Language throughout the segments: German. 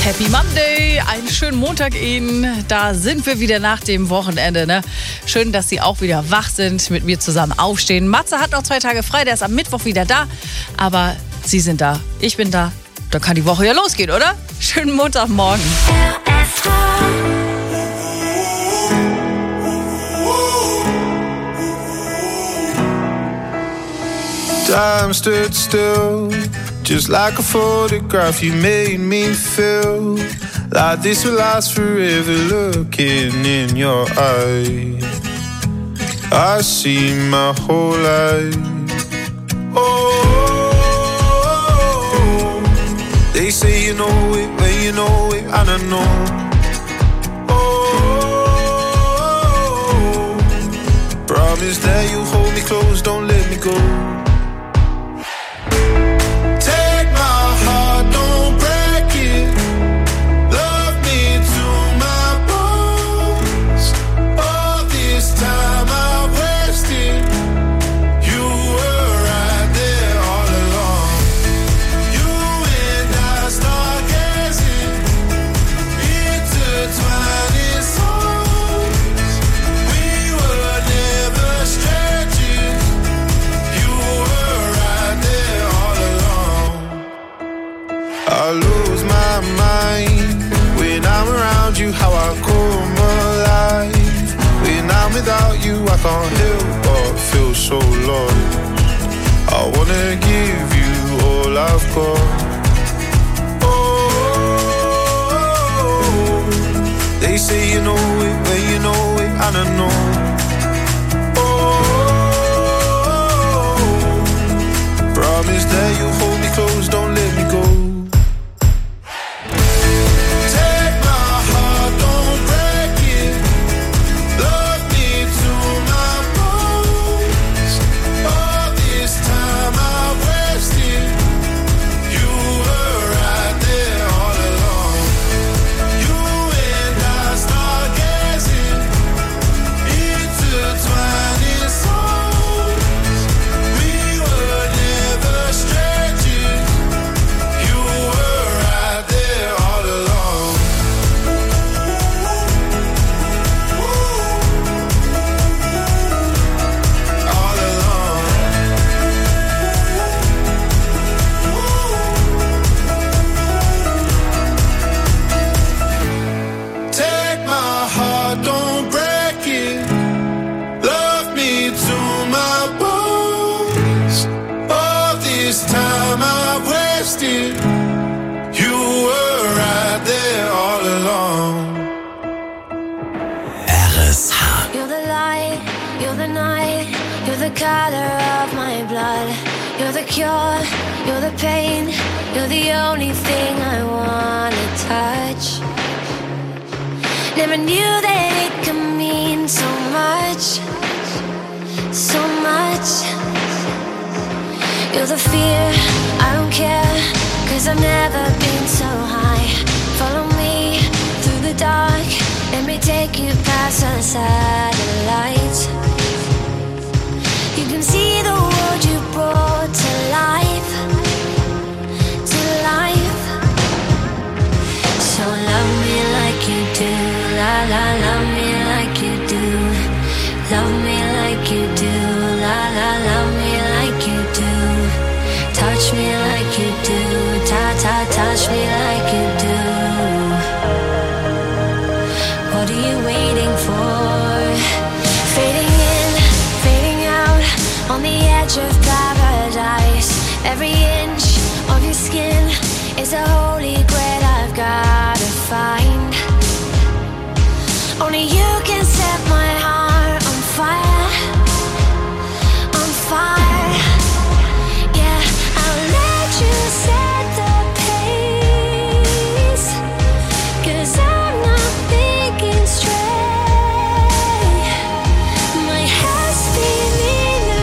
Happy Monday, einen schönen Montag Ihnen. Da sind wir wieder nach dem Wochenende. Ne? Schön, dass Sie auch wieder wach sind, mit mir zusammen aufstehen. Matze hat noch 2 Tage frei, der ist am Mittwoch wieder da. Aber Sie sind da, ich bin da. Da kann die Woche ja losgehen, oder? Schönen Montagmorgen. Time stood still, just like a photograph. You made me feel like this will last forever. Looking in your eyes, I see my whole life. Oh, they say you know it when you know it, and I know. Oh, promise that you hold me close, don't let me go. How I come alive when I'm without you, I can't help but feel so lost. I wanna give you all I've got. Oh, they say you know it when you know it, and I know. Oh, promise that you hold me close, don't let me go.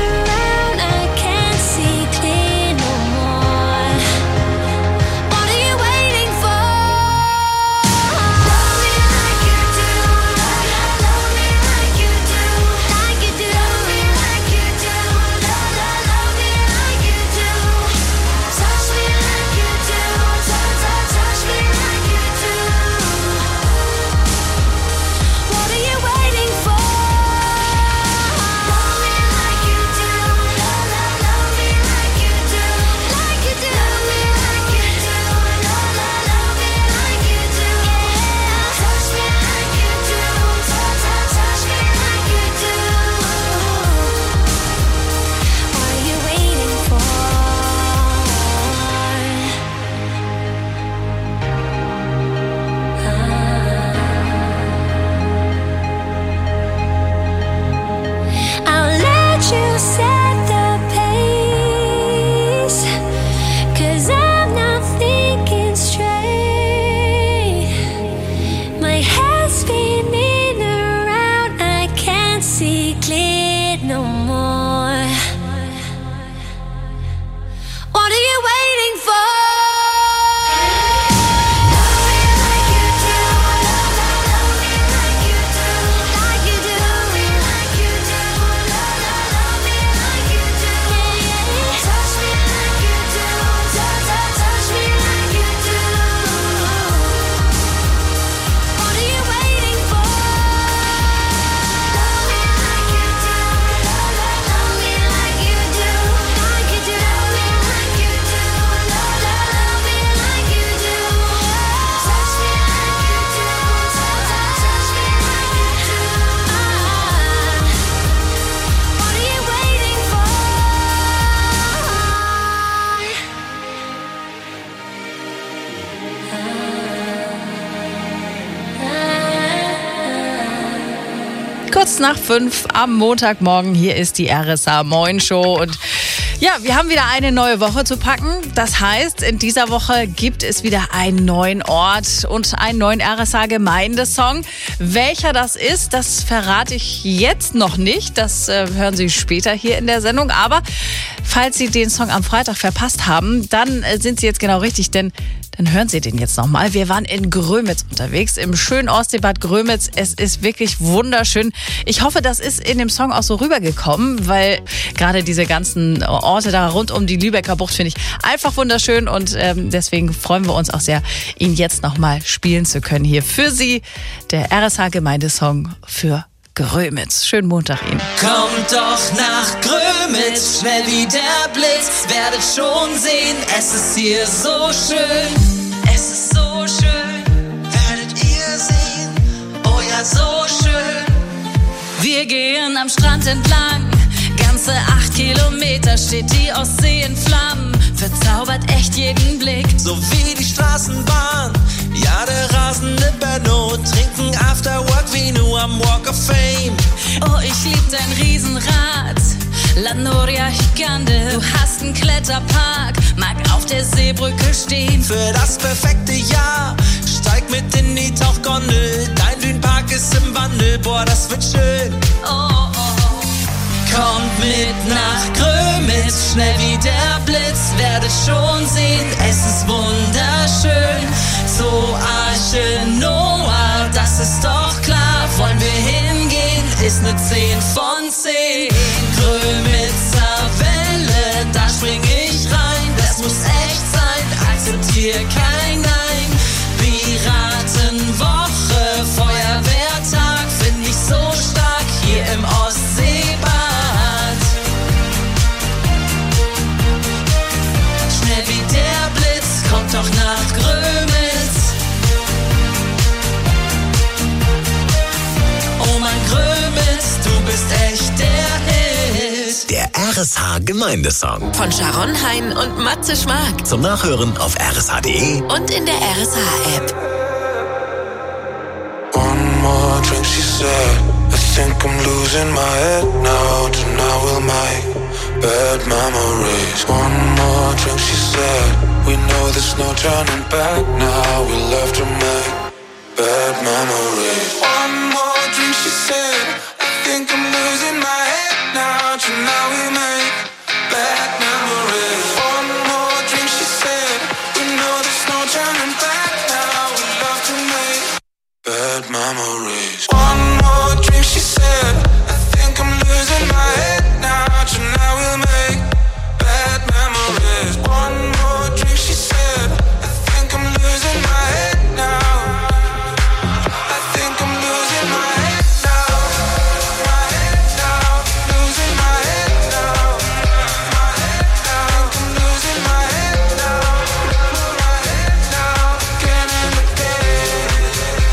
What do you 5:15 am Montagmorgen. Hier ist die RSA Moin Show. Und ja, wir haben wieder eine neue Woche zu packen. Das heißt, in dieser Woche gibt es wieder einen neuen Ort und einen neuen RSA Gemeindesong. Welcher das ist, das verrate ich jetzt noch nicht. Das hören Sie später hier in der Sendung. Aber falls Sie den Song am Freitag verpasst haben, dann sind Sie jetzt genau richtig, denn dann hören Sie den jetzt nochmal. Wir waren in Grömitz unterwegs, im schönen Ostseebad Grömitz. Es ist wirklich wunderschön. Ich hoffe, das ist in dem Song auch so rübergekommen, weil gerade diese ganzen Orte da rund um die Lübecker Bucht finde ich einfach wunderschön. Und deswegen freuen wir uns auch sehr, ihn jetzt nochmal spielen zu können hier für Sie. Der RSA-Gemeindesong für Grömitz. Schönen Montag Ihnen. Kommt doch nach Grömitz, schnell wie der Blitz, werdet schon sehen, es ist hier so schön. Es ist so schön, werdet ihr sehen, oh ja, so schön. Wir gehen am Strand entlang, ganze 8 Kilometer steht die Ostsee in Flammen, verzaubert echt jeden Blick, so wie die Straßenbahn. Ja, der rasende Benno, trinken Afterwork wie nur am Walk of Fame. Oh, ich lieb dein Riesenrad, La Noria Gigante. Du hast einen Kletterpark, mag auf der Seebrücke stehen. Für das perfekte Jahr, steig mit in die Tauchgondel. Dein Dünenpark ist im Wandel, boah, das wird schön. Oh, oh. Kommt mit nach Grömitz, schnell wie der Blitz, werdet schon sehen, es ist wunderschön. So Arche Noah, das ist doch klar, wollen wir hingehen, ist ne 10 von 10. Grömitzer Welle, da spring ich rein, das muss echt sein, akzeptier kein Nein. Piratenwoche, Feuerwehrtag, find ich so stark, hier im Ostseebad. Schnell wie der Blitz, kommt doch nach Grömitz. Oh mein Grömitz, du bist echt der Hit. Der RSA Gemeindesong Von Sharon Hein und Matze Schmark. zum Nachhören auf rsa.de. Und in der RSA-App. One more drink, she said. I think I'm losing my head now. Tonight we'll make bad memories. One more drink, she said. We know there's no turning back now. We love to make bad memories. One more drink, she said. I think I'm losing my head now. Tonight we'll make bad memories. One more drink, she said. We know there's no turning back now. We love to make bad memories. One more drink, she said. I think I'm losing my head now. Tonight we'll make bad memories. One more drink, she said. I think I'm losing my head now. I think I'm losing my head now. My head now. Losing my head now. My head now. I think I'm losing my head now. My head now. Again and again.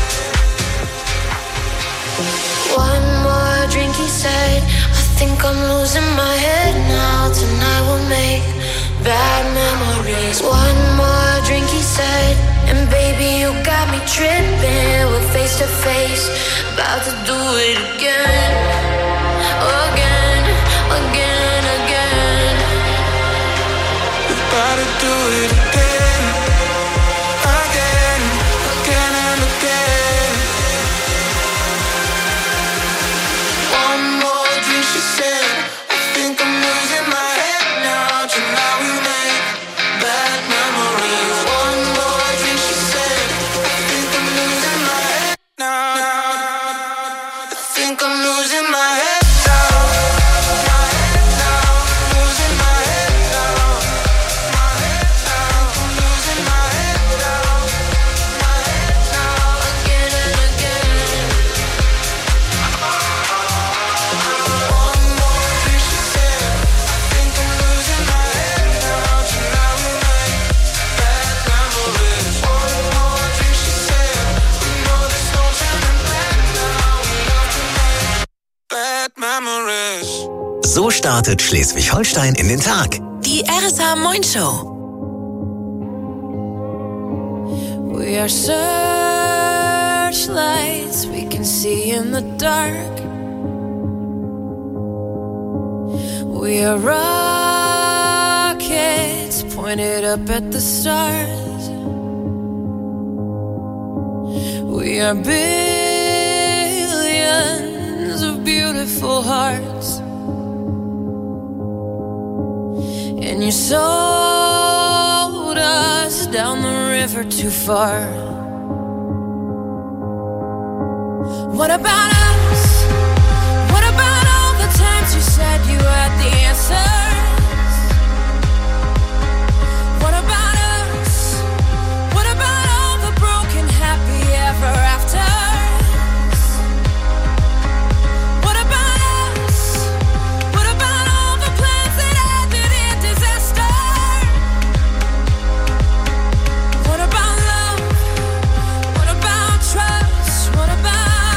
One more drink, he said. I think I'm losing my head now. Tonight we'll make bad memories. One more drink, he said. And baby, you got me tripping. We're face to face, about to do it again. Again, again, again. We're about to do it again. Again, again and again. One more drink, she said. I think I'm losing my head now. Tonight we make bad memories. One more drink, she said. I think I'm losing my head now. I think I'm losing my head now. My head now. Losing my head now. My head now. I'm losing my head now. My head now. Again and again. One more drink, she said. I think I'm losing my head now. Tonight we make bad memories. One more drink, she said. We know there's no turning back now. We love to make bad memories. So startet Schleswig-Holstein in den Tag. Die RSA Moin Show. We are searchlights we can see in the dark. We are rockets pointed up at the stars. We are billions of beautiful hearts. And you sold us down the river too far. What about us? What about all the times you said you had the answers? What about us? What about all the broken happy ever afters? What about us? What about all the plans that ended in disaster? What about love? What about trust? What about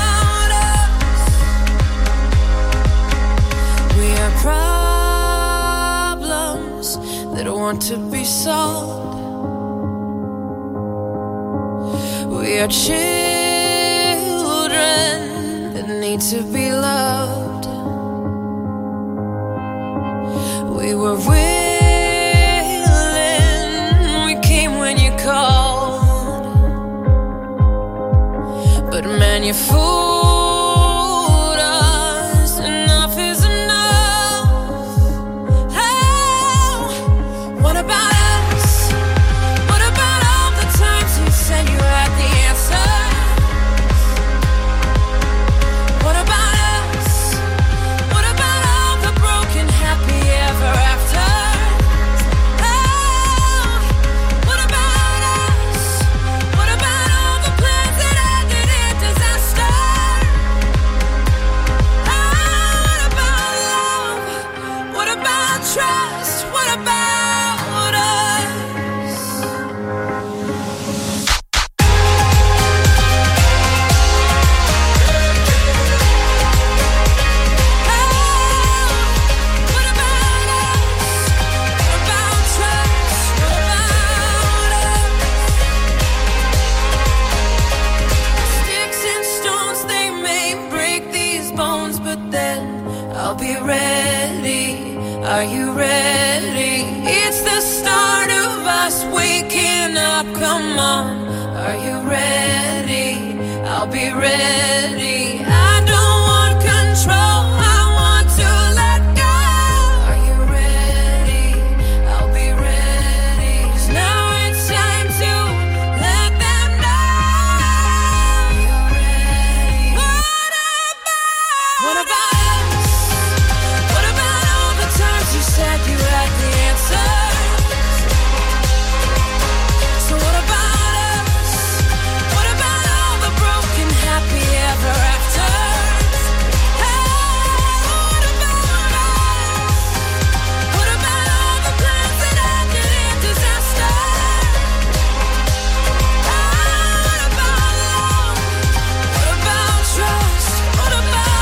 problems that want to be solved. We are children that need to be loved. We were willing, we came when you called, but man, you fooled. Are you ready? It's the start of us waking up, come on. Are you ready? I'll be ready. I don't want control, I want to let go. Are you ready? I'll be ready. 'Cause now it's time to let them know. You're ready. What about you said you had the answers. So what about us? What about all the broken happy ever afters? Hey, what about us? What about all the plans that ended in disaster? What about love? What about trust? What about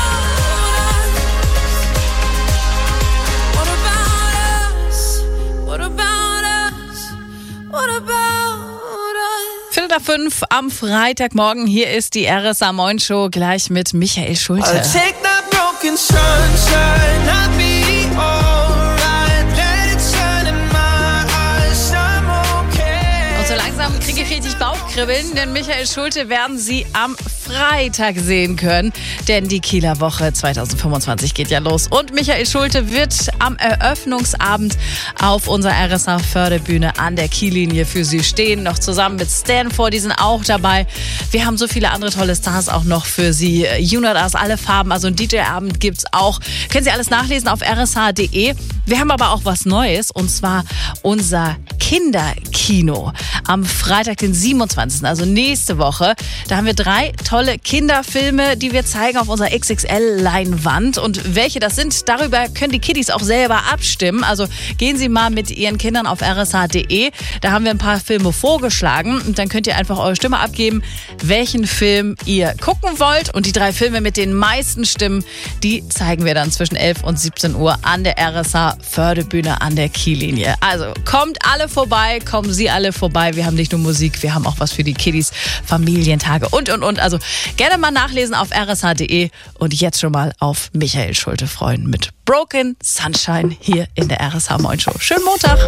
Viertel nach 5 am Freitagmorgen. Hier ist die RSA Moin Show gleich mit Michael Schulte. Take that broken sunshine, I'll be alright. Let it shine in my eyes, I'm okay. Und so langsam kriege ich richtig Bauchkribbeln, denn Michael Schulte werden Sie am Freitag sehen können, denn die Kieler Woche 2025 geht ja los. Und Michael Schulte wird am Eröffnungsabend auf unserer RSA-Förderbühne an der Kiellinie für Sie stehen, noch zusammen mit Stanford, die sind auch dabei. Wir haben so viele andere tolle Stars auch noch für Sie. Junadas, alle Farben, also ein DJ-Abend gibt's auch. Können Sie alles nachlesen auf rsh.de. Wir haben aber auch was Neues, und zwar unser Kinderkino. Am Freitag, den 27., also nächste Woche, da haben wir 3 tolle Kinderfilme, die wir zeigen auf unserer XXL-Leinwand. Und welche das sind, darüber können die Kiddies auch selber abstimmen. Also gehen Sie mal mit Ihren Kindern auf rsh.de. Da haben wir ein paar Filme vorgeschlagen. Und dann könnt ihr einfach eure Stimme abgeben, welchen Film ihr gucken wollt. Und die 3 Filme mit den meisten Stimmen, die zeigen wir dann zwischen 11 und 17 Uhr an der RSA-Förderbühne an der Kiellinie. Also kommt alle vorbei, kommen Sie alle vorbei. Wir haben nicht nur Musik, wir haben auch was für die Kiddies, Familientage und. Also Gerne mal nachlesen auf rsh.de und jetzt schon mal auf Michael Schulte freuen mit Broken Sunshine hier in der RSH Moin Show. Schönen Montag.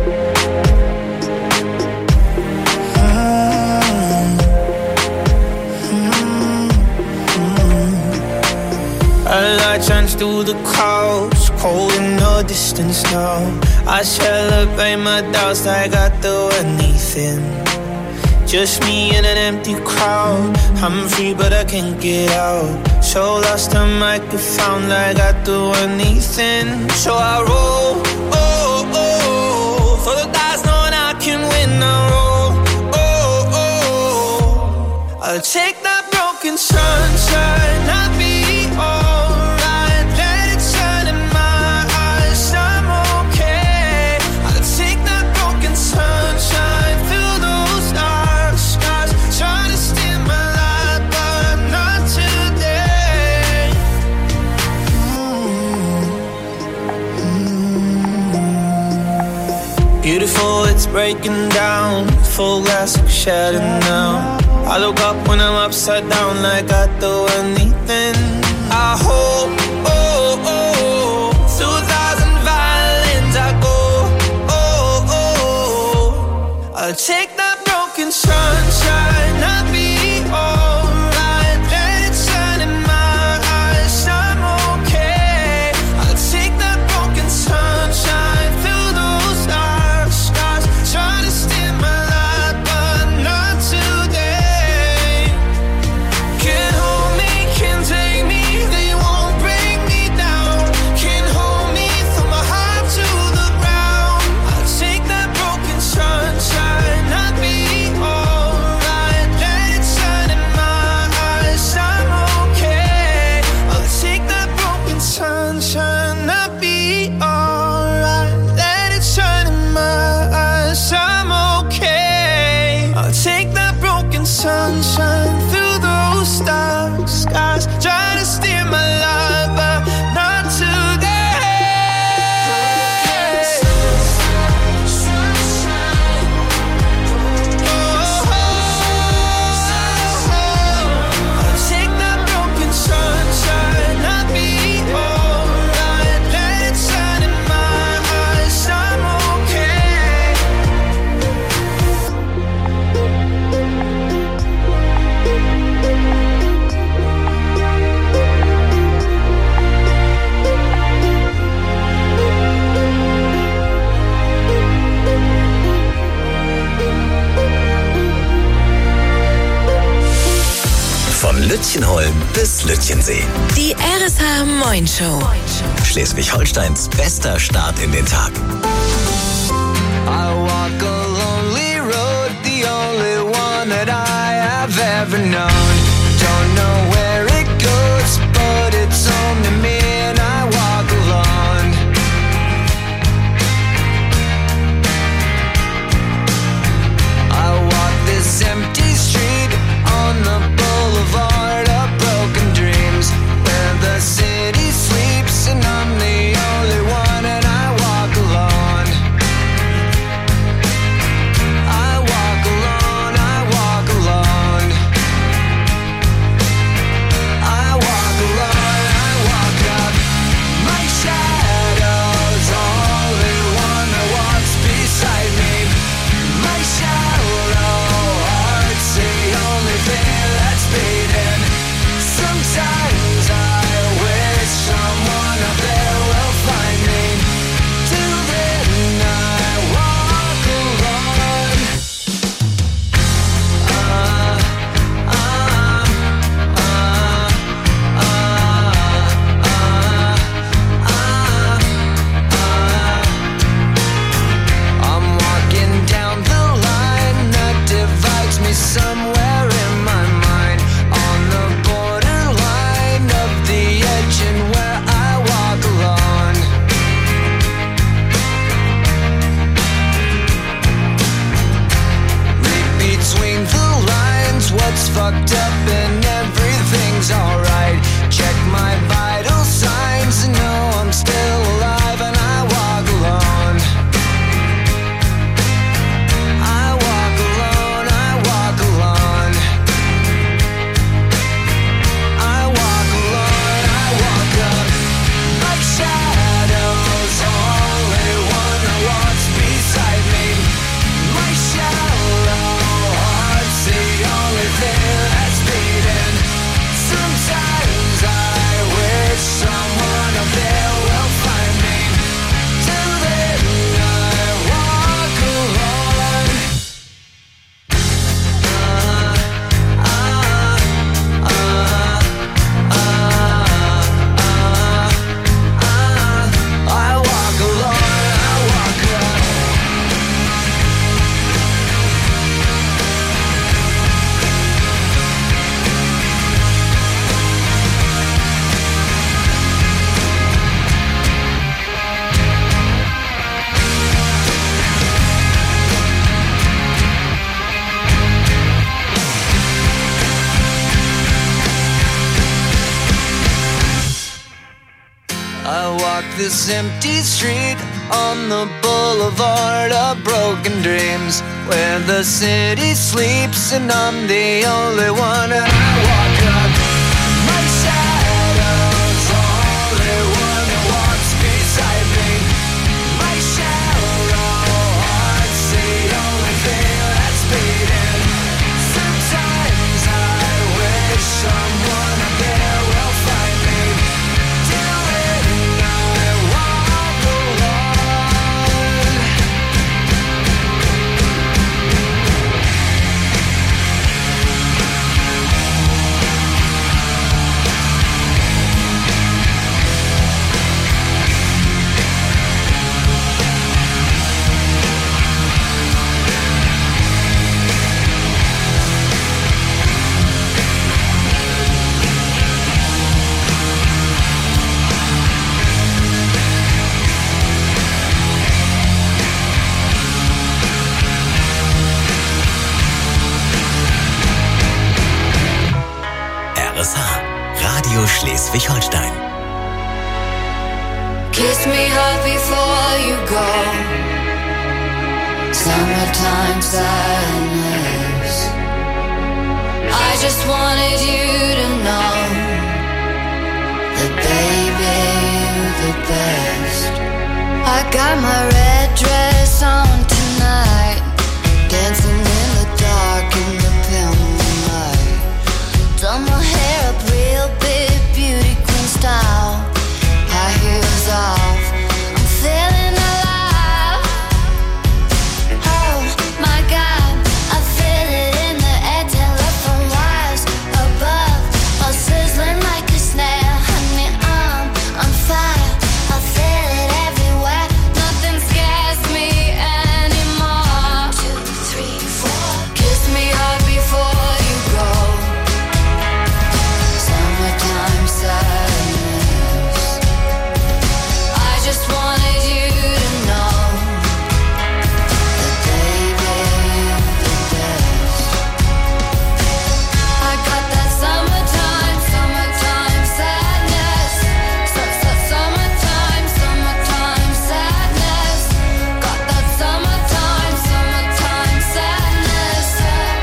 A light shines through the clouds, cold in the distance now. I celebrate my doubts like I do anything. Just me in an empty crowd. I'm free but I can't get out. So lost I might get found like I do anything. So I roll, oh, oh, for the dice knowing I can win. I roll, oh, oh, I'll take that broken sunshine. I'll be alright. Let it shine in my eyes. I'm okay. I'll take that broken sunshine. Fill those dark skies. Try to steal my light, but not today. Beautiful, it's breaking down. Full glass shattered now. I look up when I'm upside down like I'd do anything. I hope, oh, oh, through 1,000 violins I go, oh, oh, I'll take that broken sunshine. I'll be alright. Let it shine in my eyes. I'm okay. I'll take that broken sunshine. Through those dark skies. Try to steal my light, but not today. Can't hold me, can't take me. They won't bring me down. Can't hold me from my heart to the ground. I'll take that broken sunshine. I'll be alright. Let it shine in my eyes. I'm okay. I'll take that broken sunshine. I'll be alright. Let it shine in my eyes. I'm okay. I'll take that broken sunshine through those dark skies. Try to steer my life, but not today. I'll take that broken sunshine. I'll be alright. Let it shine in my eyes. I'm okay. Von Lütjenholm bis Lütjensee. Die RSH Moin Show. Schleswig-Holsteins bester Start in den Tag. I walk a lonely road, the only one that I have ever known. Don't know where it goes, but it's home to me and I walk alone. I walk this empty street on the boulevard of broken dreams, where the city sleeps and I'm the only one and I walk alone. I walk alone, I walk alone. I walk alone, I walk up. My shadow's only one that walks beside me. My shallow heart's the only thing that's beating. Sometimes I wish someone up there will find me. Till then I walk alone. I'm walking down the line that divides me somewhere in my mind, on the borderline of the edge and where I walk alone. Read between the lines what's fucked up and everything's alright. Check my vital signs and know I'm still alive and I walk alone. I walk alone, I walk alone. walk this empty street on the boulevard of broken dreams, where the city sleeps and I'm the only one. And I walk up, my shadow's the only one that walks beside me. My shallow heart's the only thing that's beating. Sometimes I wish someone up there will find me. Till then I walk alone. RSH, Radio Schleswig-Holstein. Kiss me hard before you go. Summertime sadness. I just wanted you to know that baby, you're the best. I got my red dress on tonight, dancing in the dark in the pale moonlight. Done my hair up real big, beauty queen style. High heels off, I'm feeling alive. Oh my God, I feel it in the air, telephone wires above, all sizzling like a snail. Honey, I'm on fire, I feel it everywhere. Nothing scares me anymore. 2, 3, 4, kiss me hard before you go. Summertime sadness. I just wanted you to know that baby, you're the best. I got that summertime sadness. Summertime sadness. Got that summertime sadness.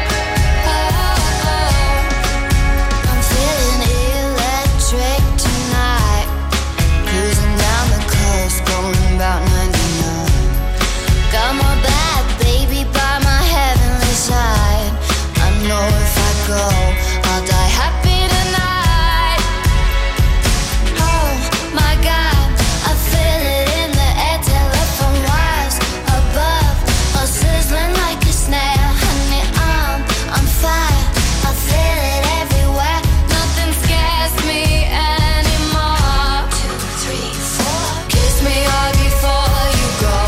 I'm feeling electric tonight. Cruising down the coast, going about 99. Got my bad baby by my heavenly side. I know if I go, I'll die happy tonight. Oh my God, I feel it in the air, telephone wires above, all sizzling like a snail. Honey, I'm on fire, I feel it everywhere. Nothing scares me anymore. 2, 3, 4, kiss me hard before you go.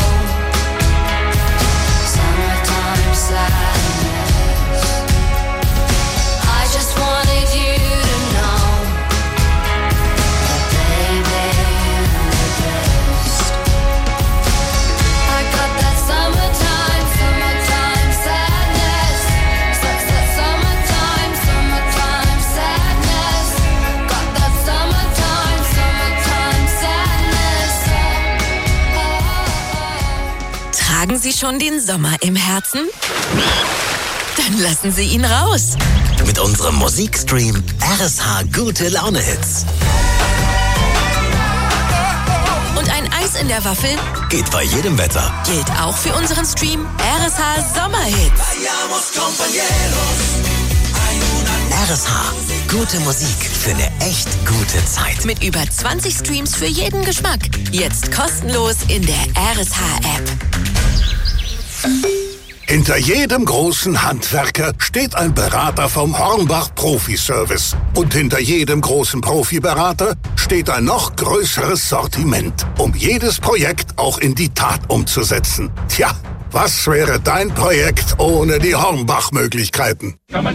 Summertime sadness. I just wanted you to know that baby, you're the best. I got that summertime sadness. Summertime sadness. Got that summertime sadness. Tragen Sie schon den Sommer im Herzen? Dann lassen Sie ihn raus. Mit unserem Musikstream RSH Gute Laune Hits. Und ein Eis in der Waffel Geht bei jedem Wetter. gilt auch für unseren Stream RSH Sommerhits. RSH, gute Musik für eine echt gute Zeit. Mit über 20 Streams für jeden Geschmack. Jetzt kostenlos in der RSH-App. Hinter jedem großen Handwerker steht ein Berater vom Hornbach Profi-Service. Und hinter jedem großen Profiberater steht ein noch größeres Sortiment, um jedes Projekt auch in die Tat umzusetzen. Tja, was wäre dein Projekt ohne die Hornbach-Möglichkeiten?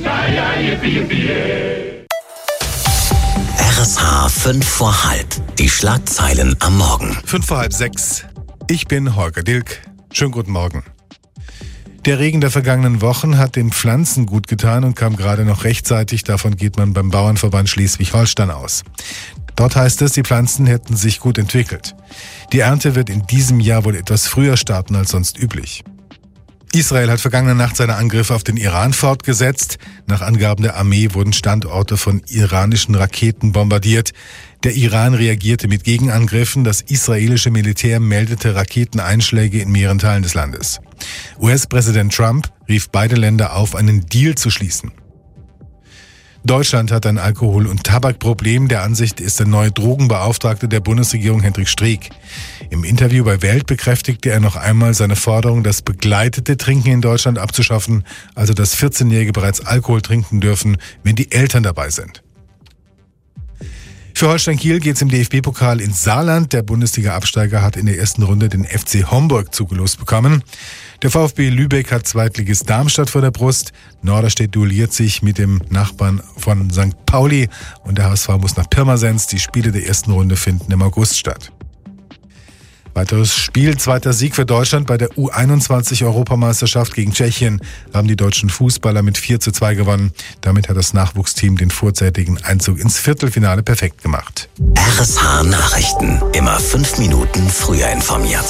RSH 5 vor halb. Die Schlagzeilen am Morgen. 5:30. Ich bin Holger Dilk. Schönen guten Morgen. Der Regen der vergangenen Wochen hat den Pflanzen gut getan und kam gerade noch rechtzeitig. Davon geht man beim Bauernverband Schleswig-Holstein aus. Dort heißt es, die Pflanzen hätten sich gut entwickelt. Die Ernte wird in diesem Jahr wohl etwas früher starten als sonst üblich. Israel hat vergangene Nacht seine Angriffe auf den Iran fortgesetzt. Nach Angaben der Armee wurden Standorte von iranischen Raketen bombardiert. Der Iran reagierte mit Gegenangriffen. Das israelische Militär meldete Raketeneinschläge in mehreren Teilen des Landes. US-Präsident Trump rief beide Länder auf, einen Deal zu schließen. Deutschland hat ein Alkohol- und Tabakproblem. Der Ansicht ist der neue Drogenbeauftragte der Bundesregierung Hendrik Streeck. Im Interview bei Welt bekräftigte er noch einmal seine Forderung, das begleitete Trinken in Deutschland abzuschaffen, also dass 14-Jährige bereits Alkohol trinken dürfen, wenn die Eltern dabei sind. Für Holstein Kiel geht's im DFB-Pokal ins Saarland. Der Bundesliga-Absteiger hat in der ersten Runde den FC Homburg zugelost bekommen. Der VfB Lübeck hat Zweitligist Darmstadt vor der Brust. Norderstedt duelliert sich mit dem Nachbarn von St. Pauli und der HSV muss nach Pirmasens. Die Spiele der ersten Runde finden im August statt. Weiteres Spiel, zweiter Sieg für Deutschland bei der U21-Europameisterschaft gegen Tschechien, haben die deutschen Fußballer mit 4:2 gewonnen. Damit hat das Nachwuchsteam den vorzeitigen Einzug ins Viertelfinale perfekt gemacht. RSH Nachrichten. Immer 5 Minuten früher informiert.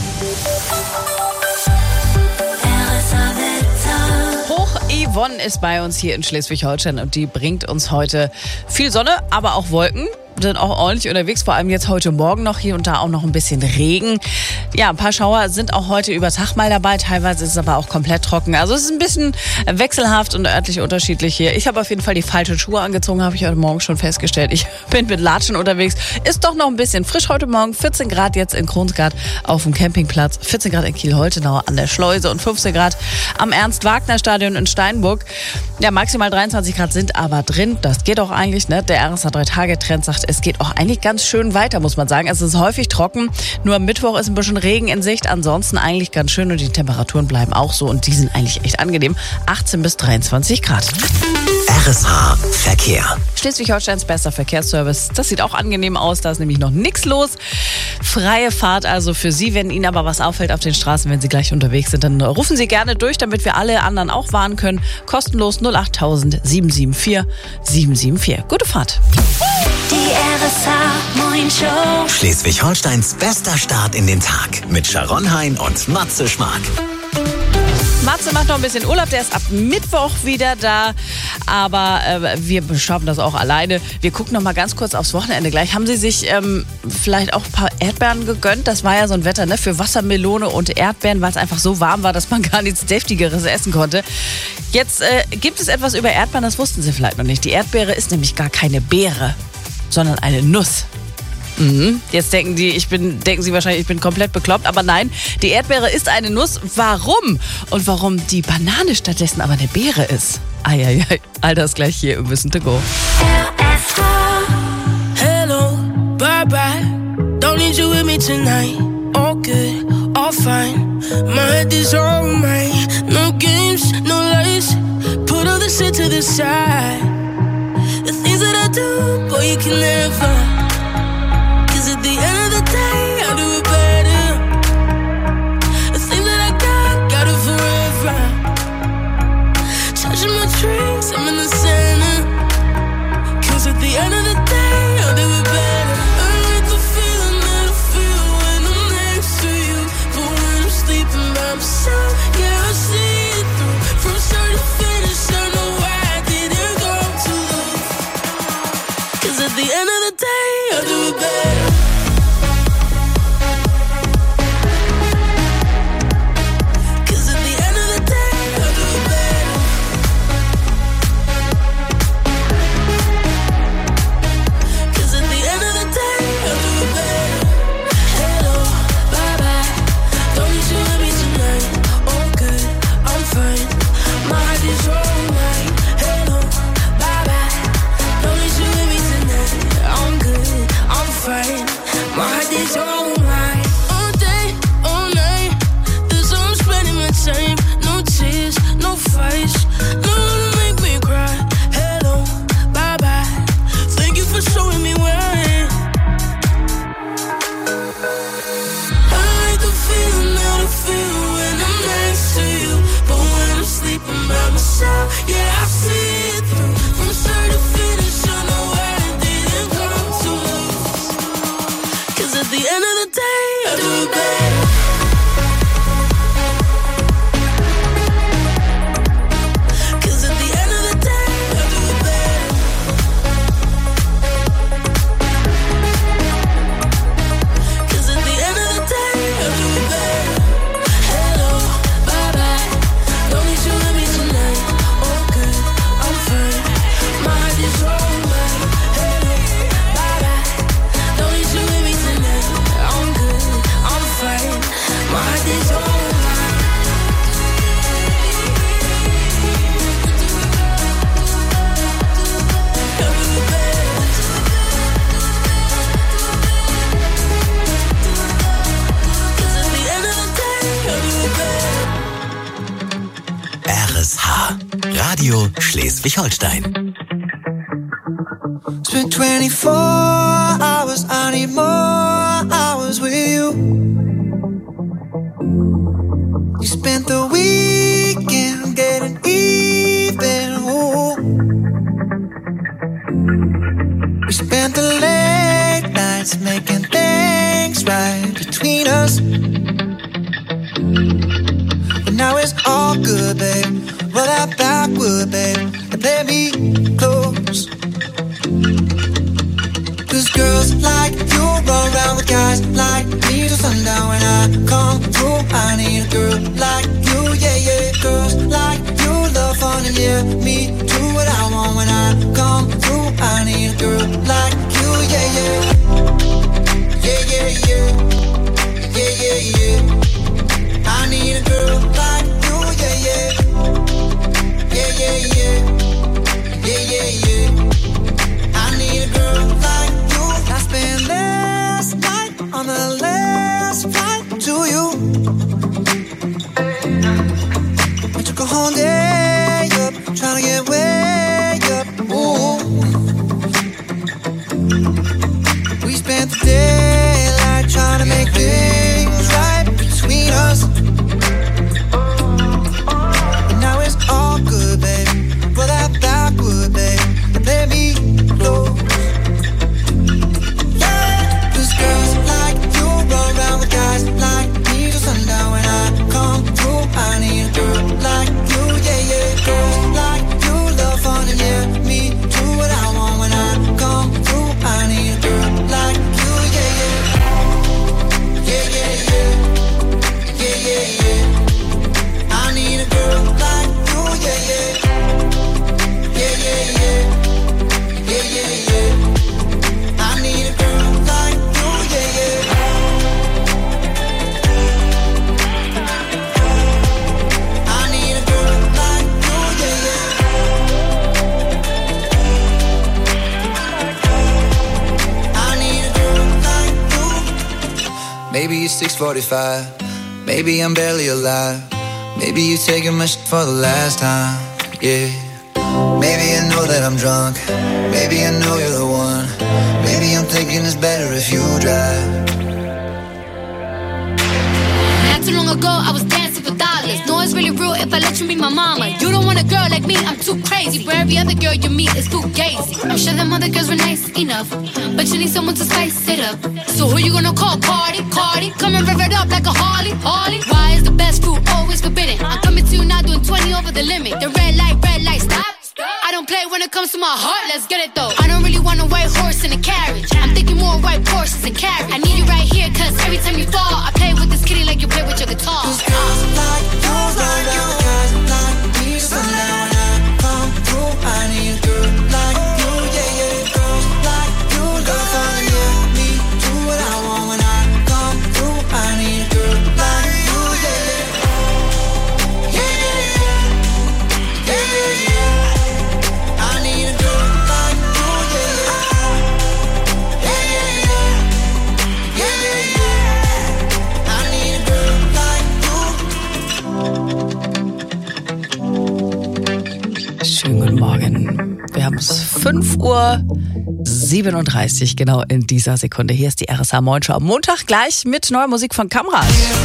Yvonne ist bei uns hier in Schleswig-Holstein und die bringt uns heute viel Sonne, aber auch Wolken. Sind auch ordentlich unterwegs, vor allem jetzt heute Morgen noch hier und da auch noch ein bisschen Regen. Ja, ein paar Schauer sind auch heute über Tag mal dabei, teilweise ist es aber auch komplett trocken. Also es ist ein bisschen wechselhaft und örtlich unterschiedlich hier. Ich habe auf jeden Fall die falschen Schuhe angezogen, habe ich heute Morgen schon festgestellt. Ich bin mit Latschen unterwegs, ist doch noch ein bisschen frisch heute Morgen. 14 Grad jetzt in Kronsgard auf dem Campingplatz, 14 Grad in Kiel-Holtenau an der Schleuse und 15 Grad am Ernst-Wagner-Stadion in Steinburg. Ja, maximal 23 Grad sind aber drin, das geht auch eigentlich, ne? Der RSH 3-Tage-Trend sagt, es geht auch eigentlich ganz schön weiter, muss man sagen. Es ist häufig trocken, nur am Mittwoch ist ein bisschen Regen in Sicht. Ansonsten eigentlich ganz schön und die Temperaturen bleiben auch so und die sind eigentlich echt angenehm. 18 bis 23 Grad. RSH Verkehr. Schleswig-Holsteins bester Verkehrsservice. Das sieht auch angenehm aus, da ist nämlich noch nichts los. Freie Fahrt also für Sie. Wenn Ihnen aber was auffällt auf den Straßen, wenn Sie gleich unterwegs sind, dann rufen Sie gerne durch, damit wir alle anderen auch warnen können. Kostenlos 08000 774 774. Gute Fahrt. Die RSH Morning Show. Schleswig-Holsteins bester Start in den Tag mit Sharon Hein und Matze Schmark. Matze macht noch ein bisschen Urlaub, der ist ab Mittwoch wieder da, aber wir schaffen das auch alleine. Wir gucken noch mal ganz kurz aufs Wochenende gleich. Haben Sie sich vielleicht auch ein paar Erdbeeren gegönnt? Das war ja so ein Wetter, ne, für Wassermelone und Erdbeeren, weil es einfach so warm war, dass man gar nichts Deftigeres essen konnte. Jetzt gibt es etwas über Erdbeeren, das wussten Sie vielleicht noch nicht. Die Erdbeere ist nämlich gar keine Beere, sondern eine Nuss. Jetzt denken Sie wahrscheinlich, ich bin komplett bekloppt, aber nein, die Erdbeere ist eine Nuss. Warum? Und warum die Banane stattdessen aber eine Beere ist? Eieiei, all das gleich hier im Wissen to Go. Hello, bye bye, don't need you with me tonight. All good, all fine, my head is on mine. No games, no lies, put all the shit to the side. The things that I do, boy, you can never. At the end of the day, I'll do it better. The thing that I got it forever. Charging my drinks, I'm in the center. Cause at the end of the day, I'll do it better. I like the feeling that I feel when I'm next to you. But when I'm sleeping by myself, yeah, I see it through. From start to finish, I know I didn't go too low. Cause at the end of the day, Radio Schleswig-Holstein. It's been 24 hours, I need more hours with you. You spent the weekend getting even, ooh. We spent the late nights making things right between us. But now it's all good, babe. Roll that backward, babe, and play me close. Cause girls like you run around with guys like me till sundown. When I come through, I need a girl like you, yeah, yeah. Girls like you love fun and yeah, me do what I want. When I come through, I need a girl like you, yeah, yeah. Yeah, yeah, yeah. Yeah, yeah, yeah. I need a girl like you, yeah, yeah. Yeah, yeah, yeah. Yeah, yeah, yeah. I need a girl like you. I spent last night on the last flight to you. We took a whole day up, trying to get way up. Ooh. We spent the daylight trying to make things right between us. But now it's all good, babe. Roll that backward, babe, and let me close. Girls like you run around with guys like me till sundown. When I come through, I need a girl like you, yeah, yeah. Girls like you love fun and yeah, me do what I want. When I come through, I need a girl like you, yeah, yeah. Yeah, yeah, yeah. Yeah, yeah, yeah. I need a girl like you, yeah, yeah. Yeah, yeah, yeah. Yeah, yeah, yeah. I need a girl like you, yeah, yeah. I need a girl like you, yeah, yeah. I need a girl like you. Maybe it's 6:45. Maybe I'm barely alive. Maybe you taking my shit for the last time, yeah. Maybe I know that I'm drunk. Maybe I know you're the one. Maybe I'm thinking it's better if you drive. Not too long ago, I was dancing for dollars. No, it's really real if I let you be my mama. You don't want a girl like me, I'm too crazy. Where every other girl you meet is too gazy. I'm sure them other girls were nice enough, but you need someone to spice it up. So who you gonna call? Cardi, Cardi. Come and rev it up like a Harley, Harley. Why is the best fruit always forbidden? I'm coming to you now doing 20 over the limit. The red light, stop. I don't play when it comes to my heart, let's get it though. I don't really want a white horse in a carriage. I'm thinking more white horses and carriage. I need you right here, cause every time you fall, I play with this kitty like you play with your guitar. Cause girls like you run around with guys like me till sundown. When I come through, I need a girl like you, yeah, yeah. Girls like you love fun, yeah, me do what I want. When I come through, I need a girl like you, yeah, yeah. Yeah, yeah, yeah. Yeah, yeah, yeah. I need a girl like you, yeah, yeah. Yeah, yeah, yeah. Yeah, yeah, yeah. I need a girl like you. Schönen guten Morgen. Wir haben es 5:37 Uhr, genau in dieser Sekunde. Hier ist die RSH Morgenshow am Montag, gleich mit neuer Musik von Kamrat.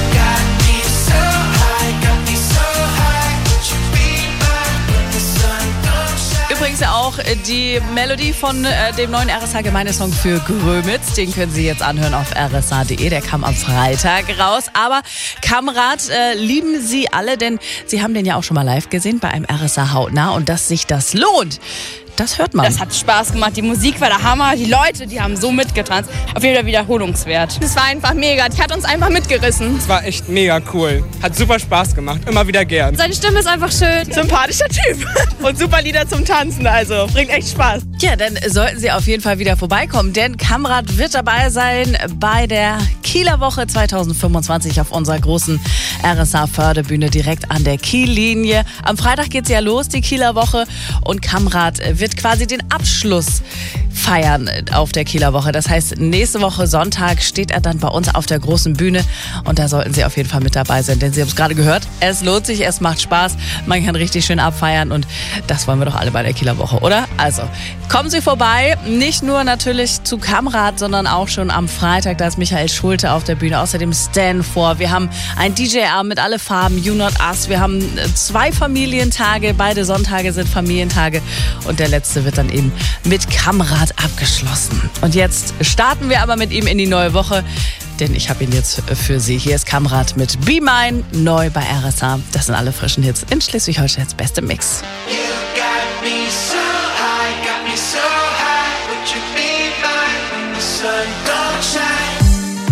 Übrigens ja auch die Melodie von dem neuen RSH-Gemeindesong für Grömitz. Den können Sie jetzt anhören auf rsh.de. Der kam am Freitag raus. Aber Kamrat lieben Sie alle, denn Sie haben den ja auch schon mal live gesehen bei einem RSH Hautnah. Und dass sich das lohnt, das hört man. Das hat Spaß gemacht. Die Musik war der Hammer. Die Leute, die haben so mitgetanzt. Auf jeden Fall wiederholungswert. Es war einfach mega. Die hat uns einfach mitgerissen. Es war echt mega cool. Hat super Spaß gemacht. Immer wieder gern. Seine Stimme ist einfach schön. Sympathischer Typ. Und super Lieder zum Tanzen. Also bringt echt Spaß. Ja, dann sollten Sie auf jeden Fall wieder vorbeikommen. Denn Kamrat wird dabei sein bei der Kieler Woche 2025 auf unserer großen RSH-Förderbühne direkt an der Kiellinie. Am Freitag geht's ja los, die Kieler Woche. Und Kamrat wird quasi den Abschluss feiern auf der Kieler Woche. Das heißt, nächste Woche Sonntag steht er dann bei uns auf der großen Bühne und da sollten Sie auf jeden Fall mit dabei sein, denn Sie haben es gerade gehört, es lohnt sich, es macht Spaß, man kann richtig schön abfeiern und das wollen wir doch alle bei der Kieler Woche, oder? Also, kommen Sie vorbei, nicht nur natürlich zu Kamrat, sondern auch schon am Freitag, da ist Michael Schulte auf der Bühne, außerdem Stan vor, wir haben ein DJ-Abend mit alle Farben, You Not Us, wir haben 2 Familientage, beide Sonntage sind Familientage und der letzte wird dann eben mit Kamrat abgeschlossen. Und jetzt starten wir aber mit ihm in die neue Woche, denn ich habe ihn jetzt für Sie. Hier ist Kamrat mit Be Mine, neu bei RSA. Das sind alle frischen Hits in Schleswig-Holsteins beste Mix. You got me so high, got me so high. Would you be mine when the sun don't shine?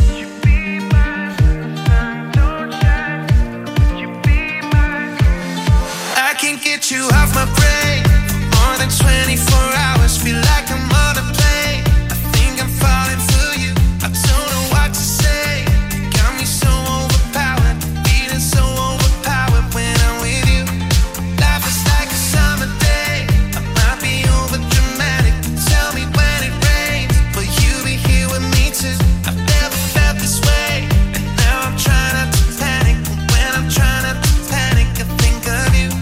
I can't get you off my brain for more than 24 hours. Feel like I'm on a plane. I think I'm falling for you. I don't know what to say. Got me so overpowered, feeling so overpowered when I'm with you. Life is like a summer day. I might be over dramatic. Tell me when it rains, will you be here with me too? I've never felt this way, and now I'm trying not to panic. When I'm trying not to panic, I think of you.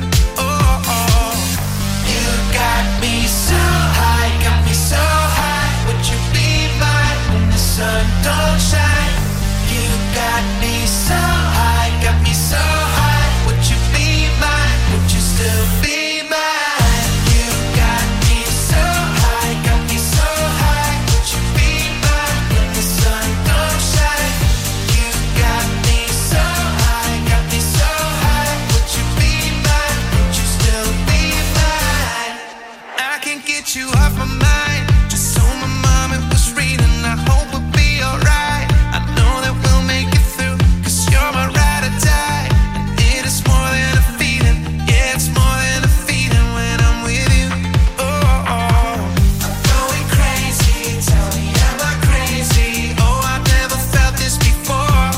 You got me so high, got me so high. Would you be mine when the sun don't shine? You got me so high, got me so high. Would you be mine? Would you still be mine? You got me so high, got me so high. Would you be mine when the sun don't shine? You got me so high, got me so high. Would you be mine? Would you still be mine? I can't get you off my mind. Just so my mom it was reading. I hope we'll be alright. I know that we'll make it through, 'cause you're my ride or die. And it is more than a feeling. Yeah, it's more than a feeling when I'm with you. I'm going crazy. Tell me, am I crazy? Oh, I've never felt this before.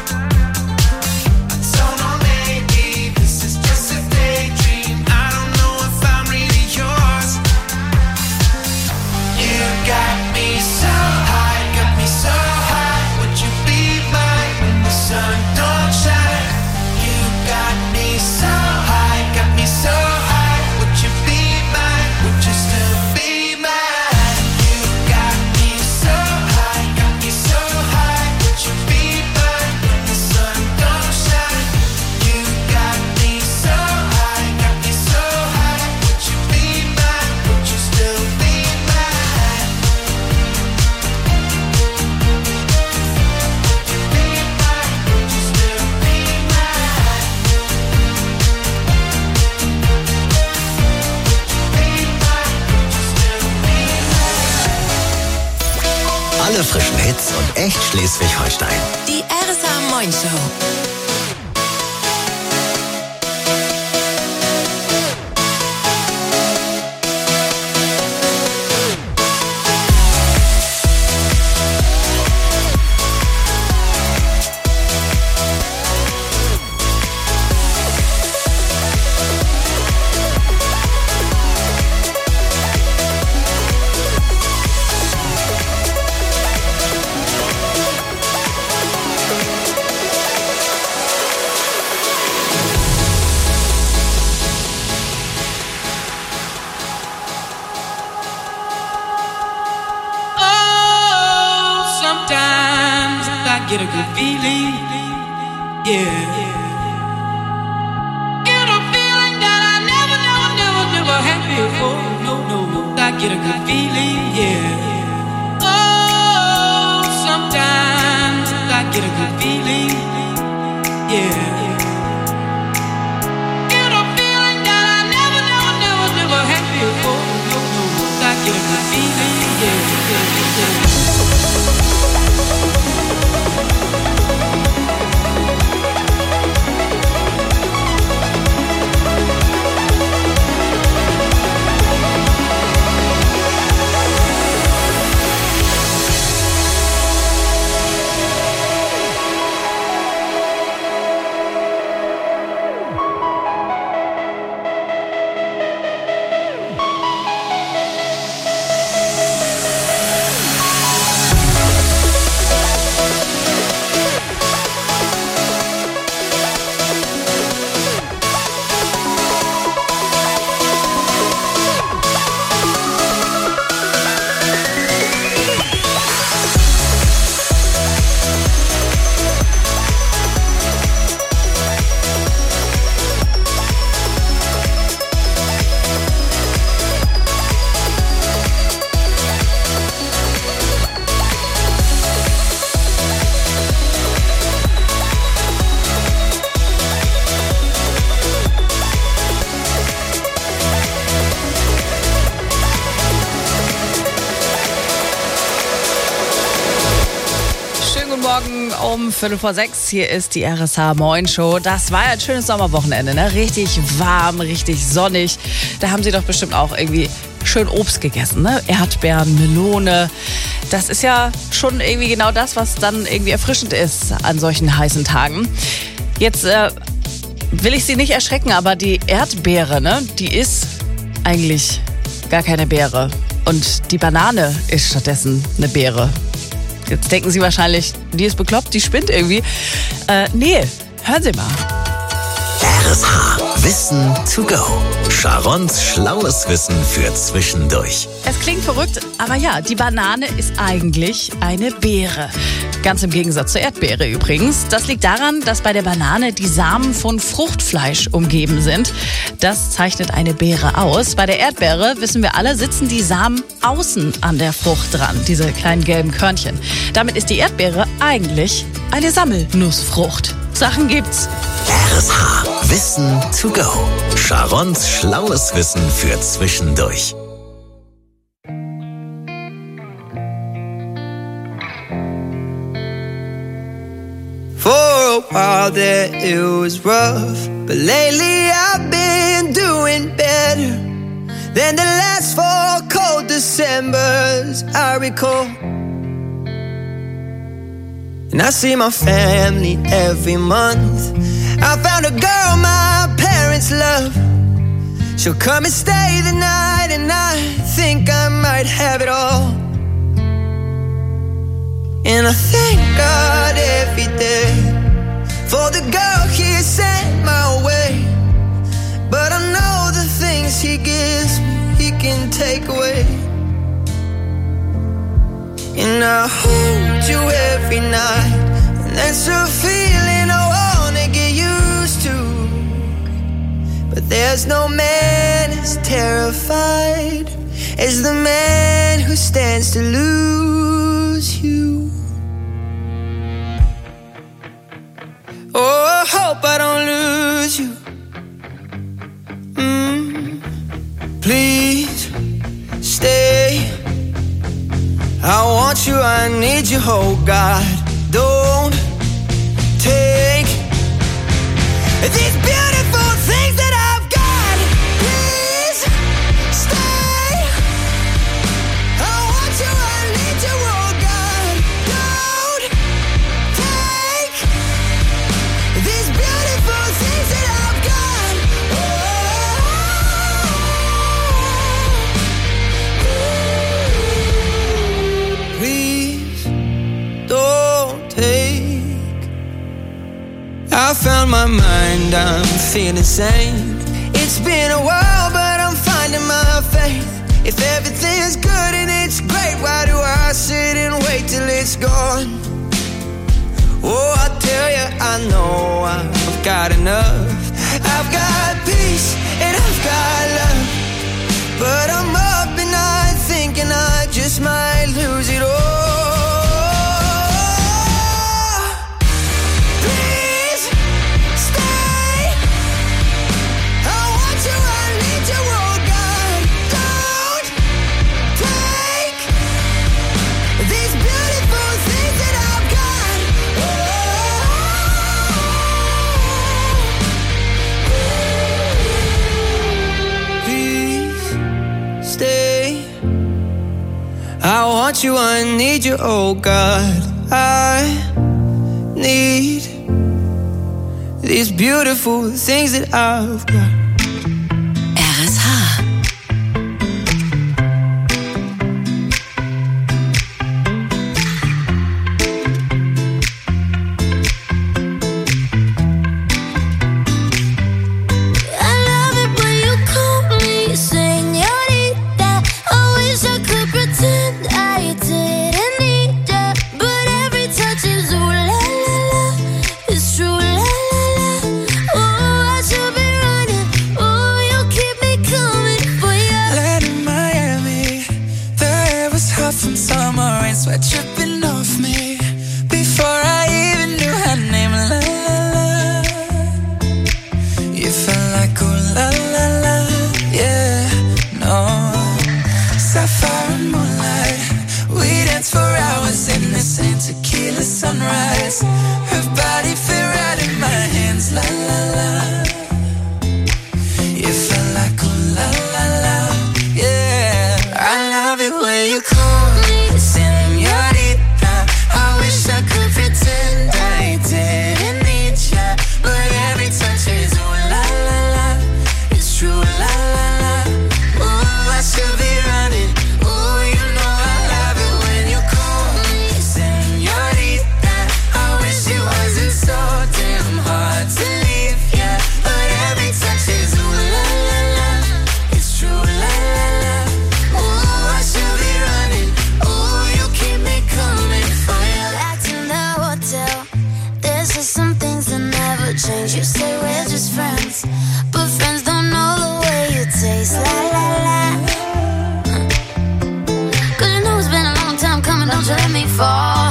I don't know, maybe this is just a daydream. I don't know if I'm really yours. You got me so high, got me so high. Would you be mine when the sun don't shine? You got me so high, got me so high. Would you be mine? Would you still be mine? You got me so high, got me so high. Would you be mine when the sun don't shine? You got me so high, got me so high. Would you be mine? Would you still be mine? Alle frischen Hits und echt Schleswig-Holstein. Die RSA Moin Show. Sometimes I get a good feeling, yeah. Get a feeling that I never had before. No, I get a good feeling, yeah. Oh, sometimes I get a good feeling, yeah. Get a feeling that I never had before. No, I get a good feeling, yeah. Morgen um 5:05. Hier ist die RSH Moin Show. Das war ja ein schönes Sommerwochenende, ne? Richtig warm, richtig sonnig. Da haben Sie doch bestimmt auch irgendwie schön Obst gegessen, ne? Erdbeeren, Melone. Das ist ja schon irgendwie genau das, was dann irgendwie erfrischend ist an solchen heißen Tagen. Jetzt will ich Sie nicht erschrecken, aber die Erdbeere, ne? Die ist eigentlich gar keine Beere. Und die Banane ist stattdessen eine Beere. Jetzt denken Sie wahrscheinlich, die ist bekloppt, die spinnt irgendwie. Nee, hören Sie mal. RSH Wissen to go. Sharons schlaues Wissen für zwischendurch. Es klingt verrückt, aber ja, die Banane ist eigentlich eine Beere. Ganz im Gegensatz zur Erdbeere übrigens. Das liegt daran, dass bei der Banane die Samen von Fruchtfleisch umgeben sind. Das zeichnet eine Beere aus. Bei der Erdbeere, wissen wir alle, sitzen die Samen außen an der Frucht dran, diese kleinen gelben Körnchen. Damit ist die Erdbeere eigentlich eine Sammelnussfrucht. Sachen gibt's. RSH Wissen to go. Sharons schlaues Wissen für zwischendurch. For a while there it was rough, but lately I've been doing better than the last 4 cold Decembers I recall. And I see my family every month. I found a girl my parents love. She'll come and stay the night, and I think I might have it all. And I thank God every day for the girl He sent my way. But I know the things He gives me, He can take away. And I hold you every night, and that's a feeling I wanna get used to. But there's no man as terrified as the man who stands to lose you. Oh, I hope I don't lose you. Please stay. I want you, I need you, oh God. Don't take these beautiful things that I've got. Please stay. I want you, I need you, oh God. Don't take these beautiful things that I've got. Please don't take. I found my mind, I'm feeling sane. It's been a while, but I'm finding my faith. If everything's good and it's great, why do I sit and wait till it's gone? Oh, I tell you, I know I've got enough. I've got peace and I've got love. But I'm up and night thinking I just might lose it all. I want you, I need you, oh God. I need these beautiful things that I've got. RSH. Sweat dripping off me before I even knew her name. La la la. You felt like oh la la la. Yeah, no. Sapphire and moonlight. We danced for hours in the same tequila. sunrise. Her body fit right in my hands, la la la. You felt like ooh la la la, yeah. I love it when you call me señorita. I wish I could pretend I didn't need ya, but every touch is ooh la la la. It's true, la la la. Ooh, I should be running. Ooh, you know I love it when you call me señorita. I wish it wasn't so damn hard to leave ya, but every touch is ooh la la la. It's true, la la la. Ooh, I should be running. Ooh, you keep me coming for ya. Back in the hotel, there's just some things that never change. You say we're just friends, but friends don't know the way you taste. La la la. 'Cause you know it's been a long time coming, don't you let me fall.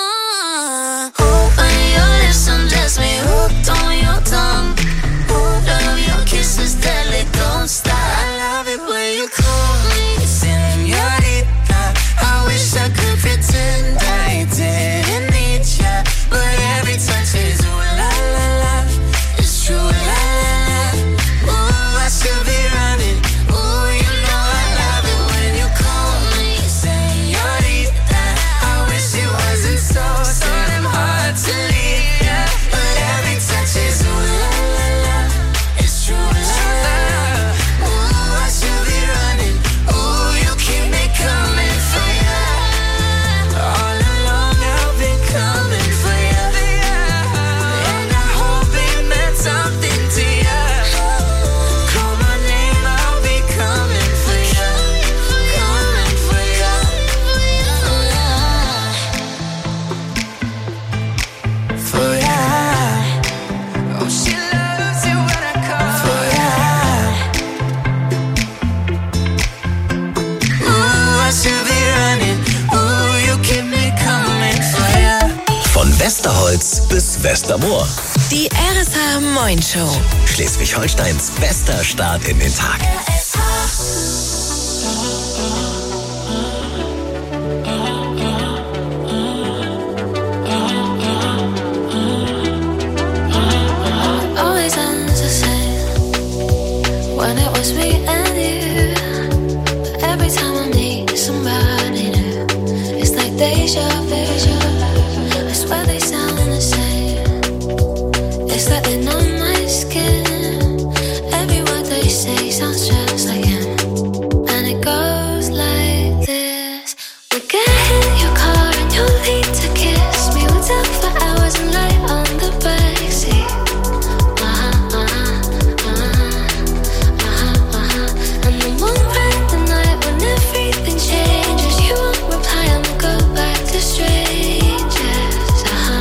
When your lips undress me, hooked on your tongue. Love your kisses deadly, don't stop. I love it when you call me señorita. I wish I could pretend I didn't need ya, but every touch is ooh la la la. It's true, la la la. Ooh, I should be running. Ooh, you know I love it when you call me señorita. I wish it wasn't so damn hard to leave ya, but every touch is ooh la la la. It's true, la la la. Ooh, I should be running. Ooh, you keep me coming for ya. All along I've been coming for ya, and I hope it meant something to ya. Call my name, I'll be coming for ya, coming for ya. For ya. Oh, she loves it when I call for ya. Ooh, I should be running. Ooh, you keep me coming for ya. Von Westerholz bis Westermoor. Die RSH Moin Show. Schleswig-Holsteins bester Start in den Tag. Always ends the same when it was me and you. But every time I meet somebody new, it's like deja vu. I swear they sound the same. It's like they know my skin. Every word they say sounds just like him. And it goes like this. We'll get in your car and you'll lead to kiss me. We'll talk for hours and lie on the backseat. And then we'll ride the night when everything changes. You won't reply and we'll go back to strangers.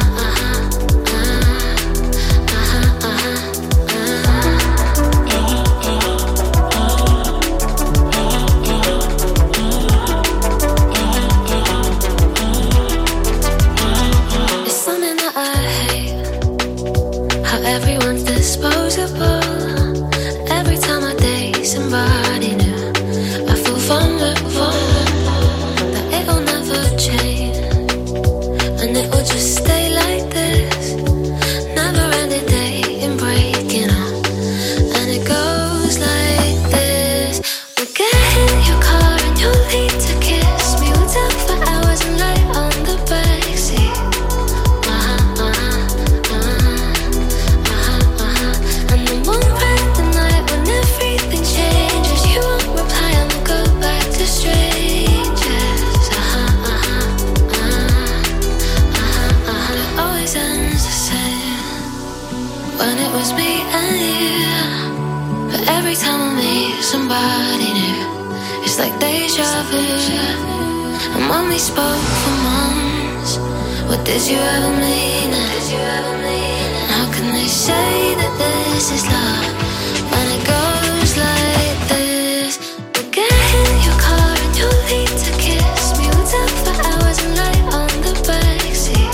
It's something that I hate, how everyone's disposable. Every time I date somebody new, I feel vulnerable, that it'll never change, and it will just stay like this. Never ending dating, breaking up, and it goes like this. We'll get in your car and you'll lead to kiss me. We'll talk for hours and lie on the backseat. And then we'll ride the night when everything changes. You won't reply and we'll go back to strangers. It always ends the same when it was me and you. But every time I meet somebody new, it's like deja vu. And when we spoke for months, what did you ever mean? And how can they say that this is love when it goes like this? We'll get in your car and you'll lead to kiss me. We'll talk for hours and lie on the backseat.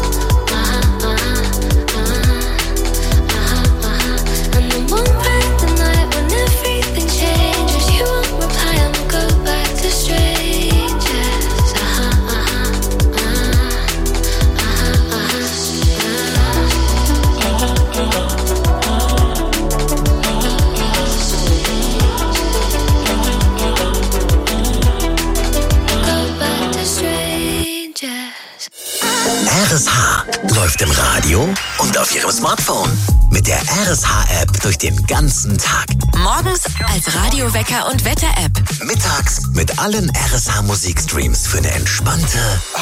And then we'll ride the night when everything changes. You won't reply and we'll go back to strangers. läuft im Radio und auf Ihrem Smartphone. Mit der RSH-App durch den ganzen Tag. Morgens als Radiowecker und Wetter-App. Mittags mit allen RSH-Musikstreams für eine entspannte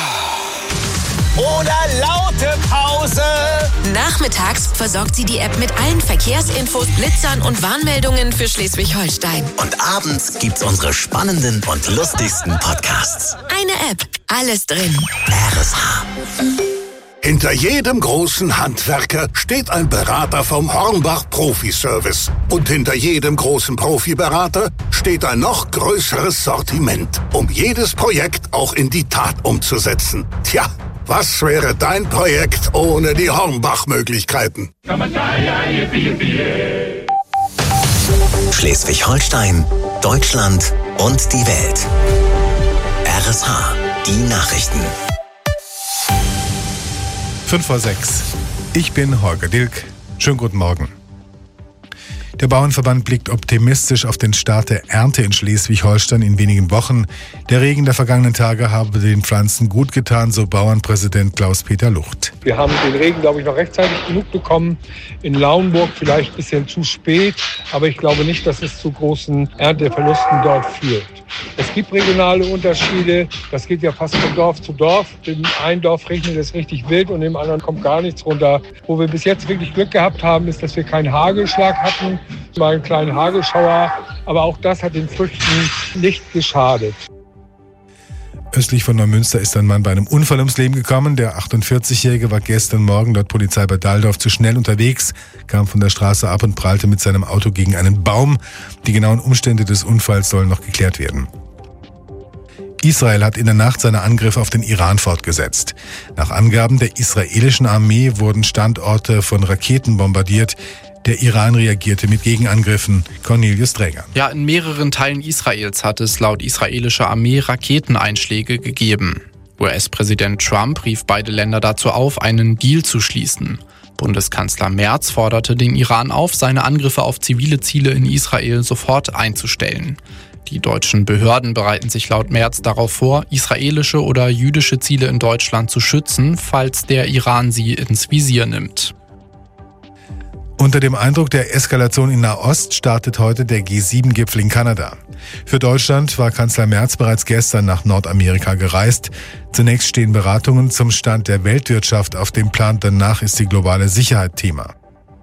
oder laute Pause. Nachmittags versorgt sie die App mit allen Verkehrsinfos, Blitzern und Warnmeldungen für Schleswig-Holstein. Und abends gibt's unsere spannenden und lustigsten Podcasts. Eine App, alles drin. RSH. Hinter jedem großen Handwerker steht ein Berater vom Hornbach Profi-Service. Und hinter jedem großen Profiberater steht ein noch größeres Sortiment, um jedes Projekt auch in die Tat umzusetzen. Tja, was wäre dein Projekt ohne die Hornbach-Möglichkeiten? Schleswig-Holstein, Deutschland und die Welt. RSH, die Nachrichten. 5:06. Ich bin Holger Dilk. Schönen guten Morgen. Der Bauernverband blickt optimistisch auf den Start der Ernte in Schleswig-Holstein in wenigen Wochen. Der Regen der vergangenen Tage habe den Pflanzen gut getan, so Bauernpräsident Klaus-Peter Lucht. Wir haben den Regen, glaube ich, noch rechtzeitig genug bekommen. In Lauenburg vielleicht ein bisschen zu spät, aber ich glaube nicht, dass es zu großen Ernteverlusten dort führt. Es gibt regionale Unterschiede, das geht ja fast von Dorf zu Dorf. Im einen Dorf regnet es richtig wild und im anderen kommt gar nichts runter. Wo wir bis jetzt wirklich Glück gehabt haben, ist, dass wir keinen Hagelschlag hatten, mal einen kleinen Hagelschauer, aber auch das hat den Früchten nicht geschadet. Östlich von Neumünster ist ein Mann bei einem Unfall ums Leben gekommen. Der 48-Jährige war gestern Morgen laut Polizei bei Dahldorf zu schnell unterwegs, kam von der Straße ab und prallte mit seinem Auto gegen einen Baum. Die genauen Umstände des Unfalls sollen noch geklärt werden. Israel hat in der Nacht seine Angriffe auf den Iran fortgesetzt. Nach Angaben der israelischen Armee wurden Standorte von Raketen bombardiert. Der Iran reagierte mit Gegenangriffen. Cornelius Träger. Ja, in mehreren Teilen Israels hat es laut israelischer Armee Raketeneinschläge gegeben. US-Präsident Trump rief beide Länder dazu auf, einen Deal zu schließen. Bundeskanzler Merz forderte den Iran auf, seine Angriffe auf zivile Ziele in Israel sofort einzustellen. Die deutschen Behörden bereiten sich laut Merz darauf vor, israelische oder jüdische Ziele in Deutschland zu schützen, falls der Iran sie ins Visier nimmt. Unter dem Eindruck der Eskalation in Nahost startet heute der G7-Gipfel in Kanada. Für Deutschland war Kanzler Merz bereits gestern nach Nordamerika gereist. Zunächst stehen Beratungen zum Stand der Weltwirtschaft auf dem Plan, danach ist die globale Sicherheit Thema.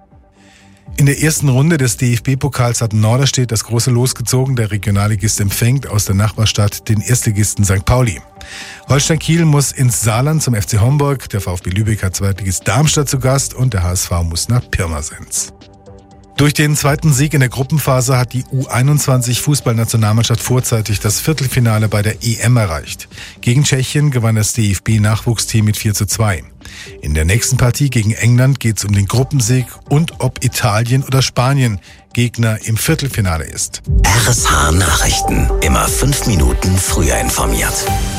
In der ersten Runde des DFB-Pokals hat Norderstedt das große Los gezogen. Der Regionalligist empfängt aus der Nachbarstadt den Erstligisten St. Pauli. Holstein Kiel muss ins Saarland zum FC Homburg. Der VfB Lübeck hat Zweitligist Darmstadt zu Gast und der HSV muss nach Pirmasens. Durch den zweiten Sieg in der Gruppenphase hat die U21-Fußballnationalmannschaft vorzeitig das Viertelfinale bei der EM erreicht. Gegen Tschechien gewann das DFB-Nachwuchsteam mit 4:2. In der nächsten Partie gegen England geht es um den Gruppensieg und ob Italien oder Spanien Gegner im Viertelfinale ist. RSH Nachrichten. Immer 5 Minuten früher informiert.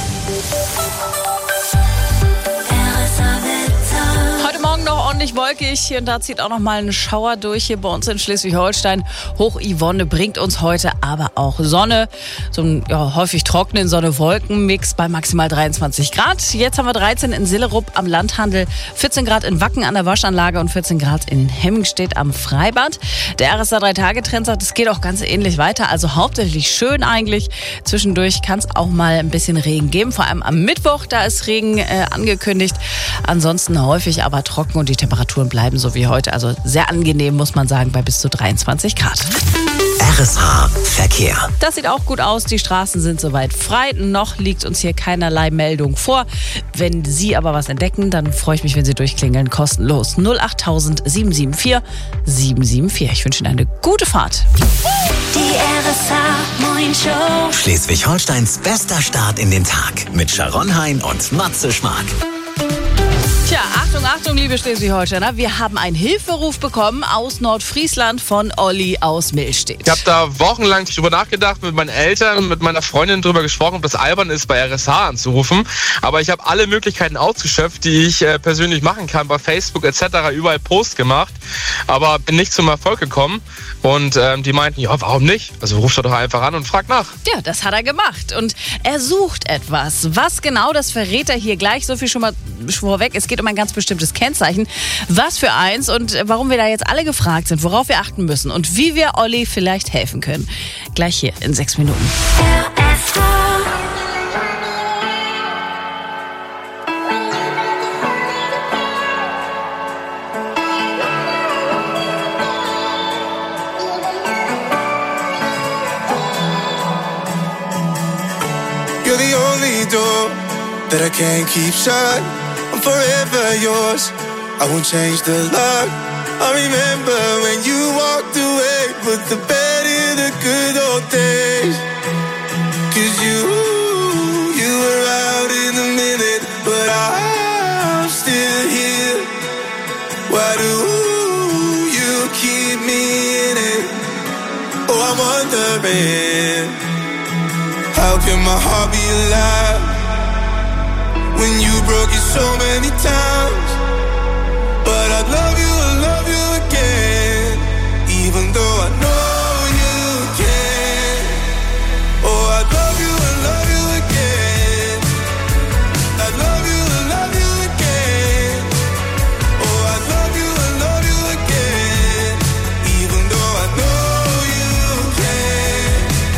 Noch ordentlich wolkig. Hier und da zieht auch noch mal ein Schauer durch hier bei uns in Schleswig-Holstein. Hoch Yvonne bringt uns heute aber auch Sonne. So ein häufig trockenen Sonne-Wolken-Mix bei maximal 23 Grad. Jetzt haben wir 13 in Sillerup am Landhandel, 14 Grad in Wacken an der Waschanlage und 14 Grad in Hemmingstedt am Freibad. Der RSA 3-Tage-Trend sagt, es geht auch ganz ähnlich weiter. Also hauptsächlich schön eigentlich. Zwischendurch kann es auch mal ein bisschen Regen geben. Vor allem am Mittwoch, da ist Regen angekündigt. Ansonsten häufig aber trocken und die Temperaturen bleiben so wie heute. Also sehr angenehm, muss man sagen, bei bis zu 23 Grad. RSH Verkehr. Das sieht auch gut aus. Die Straßen sind soweit frei. Noch liegt uns hier keinerlei Meldung vor. Wenn Sie aber was entdecken, dann freue ich mich, wenn Sie durchklingeln. Kostenlos 08000 774 774. Ich wünsche Ihnen eine gute Fahrt. Die RSH Morning Show. Schleswig-Holsteins bester Start in den Tag mit Sharon Hein und Matze Schmark. Tja, Achtung, Achtung, liebe Schleswig-Holsteiner. Wir haben einen Hilferuf bekommen aus Nordfriesland von Olli aus Millstedt. Ich habe da wochenlang drüber nachgedacht, mit meinen Eltern und mit meiner Freundin drüber gesprochen, ob das albern ist, bei RSH anzurufen. Aber ich habe alle Möglichkeiten ausgeschöpft, die ich persönlich machen kann, bei Facebook etc. überall Post gemacht, aber bin nicht zum Erfolg gekommen. Und die meinten, ja, warum nicht? Also ruf doch einfach an und frag nach. Ja, das hat er gemacht. Und er sucht etwas. Was genau, das verrät er hier gleich. So viel schon mal vorweg. Es geht immer ein ganz bestimmtes Kennzeichen. Was für eins und warum wir da jetzt alle gefragt sind, worauf wir achten müssen und wie wir Olli vielleicht helfen können. Gleich hier in 6 Minuten. You're the only door that I can't keep shut. I'm forever yours, I won't change the lock. I remember when you walked away, put the bed in the good old days. 'Cause you were out in a minute, but I'm still here. Why do you keep me in it? Oh, I'm wondering, how can my heart be alive when you broke it so many times? But I'd love you again, even though I know you can. Oh, I'd love you again. I'd love you again. Oh, I'd love you again, even though I know you can.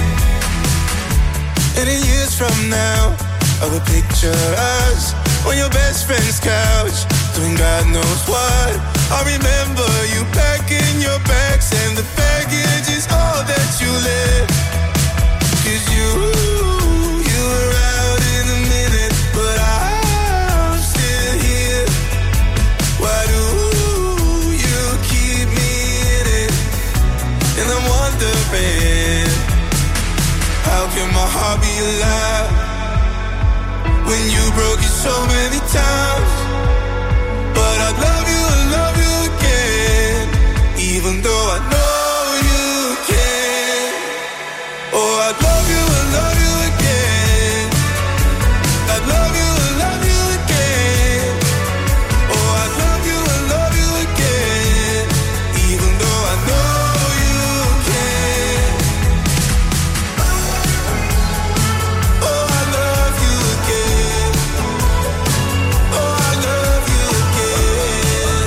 And in years from now, I will picture us on your best friend's couch, doing God knows what. I remember you packing your bags, and the baggage is all that you left. 'Cause you were out in a minute, but I'm still here. Why do you keep me in it? And I'm wondering, how can my heart be alive when you broke it so many times? But I'd love you again, even though I know you can. Oh, I'd love you again. I'd love you again. Oh, I'd love you again, even though I know you can. Oh, I love you again. Oh, I love you again,